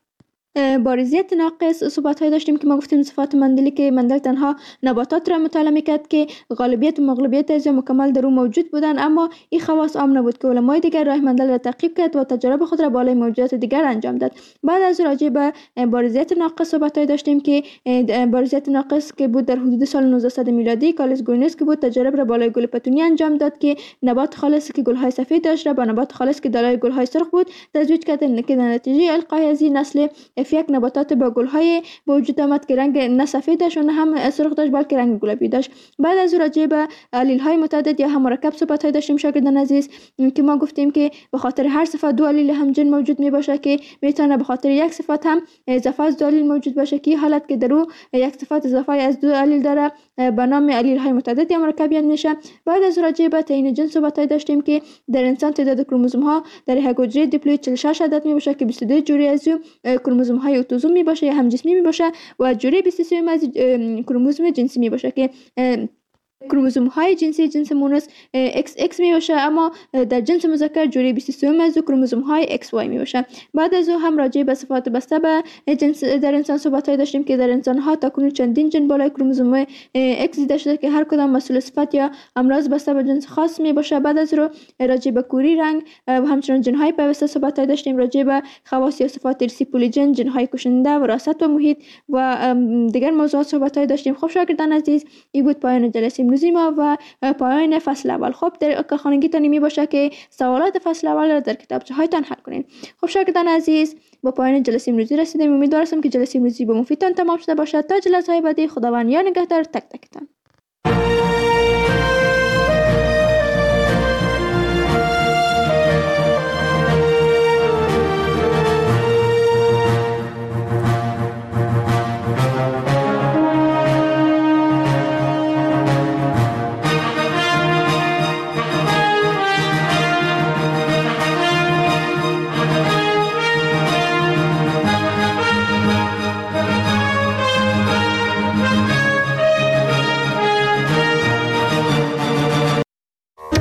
بارزیت ناقص صحبت های داشتیم که ما گفتیم صفات مندلی که مندل تنها نباتات را مطالعه میکرد که غالبیت و مغلوبیت از مکمل در او موجود بودن، اما این خواص عام نبود که علمای دیگر راه مندل را تعقیب کرد و تجارب خود را بالای موجودات دیگر انجام داد. بعد از راجع به بارزیت ناقص صحبت های داشتیم که بارزیت ناقص که بود در حدود سال نوزده میلادی کارلس گوینس که بود تجارب را بالای گل پتونی انجام داد که نبات خالص که گل های سفید داشت را با نبات خالص که دارای گل های سرخ بود تزویج کرد که در نتیجه القای از این نسل یک نباتات با گل‌های به وجود آمد که رنگ نه سفید داشت و نه هم سرخ داشت بلکه رنگ گلابی داشت. بعد از راجع به علیل‌های متعدد یا هم مرکب صحبت های داشتیم شاگردان عزیز که ما گفتیم که به خاطر هر صفت دو علیل همجن موجود می باشه که میتونه به خاطر یک صفت هم اضافه از دو علیل موجود باشه که حالت که در او یک صفت اضافه از دو علیل داره به نام علیل‌های متعدد یا مرکب یاد میشه. بعد از راجع به تعیین جنس صحبت های داشتیم که در انسان تعداد کروموزوم ها در یک حجره دیپلوید چهل و شش عدد می باشه که بیست و دو جوری از کروموزوم های اتوزوم می باشه یا همجسمی می باشه و جوری بیست و سه از کروموزوم جنسی می باشه که کروموزوم های جنسی جنس مونس ایکس ایکس می باشه، اما در جنس مذکر جوری بیست و سه از کروموزوم های ایکس وای می باشه. بعد از او هم راجع به صفات بسته به جنس در انسان صحبت های داشتیم که در انسان ها تاکنون چندین جن بالای کروموزوم ایکس دیده شده که هر کدام مسئول صفت یا امراض بسته به جنس خاص می باشه. بعد از رو راجع به کوری رنگ و همچنین جن های پیوسته صحبت های داشتیم، راجع به خواص یا صفات ارثی پولیجن، جن های کشنده، وراثت و محیط و دیگر موضوعات صحبت های داشتیم. خب شاگردان عزیز، این بود پایان جلسه امروزی ما و پایان فصل اول. خب در کارخانگیتان می باشه که سوالات فصل اول را در کتابچه هایتان حل کنین. خب شاگردان عزیز، با پایان جلسه امروزی رسیدیم. امیدوارم که جلسه امروزی به مفیدتان تمام شده باشد. تا جلسه های بعدی، خداوند یا نگهدار تک تکتان.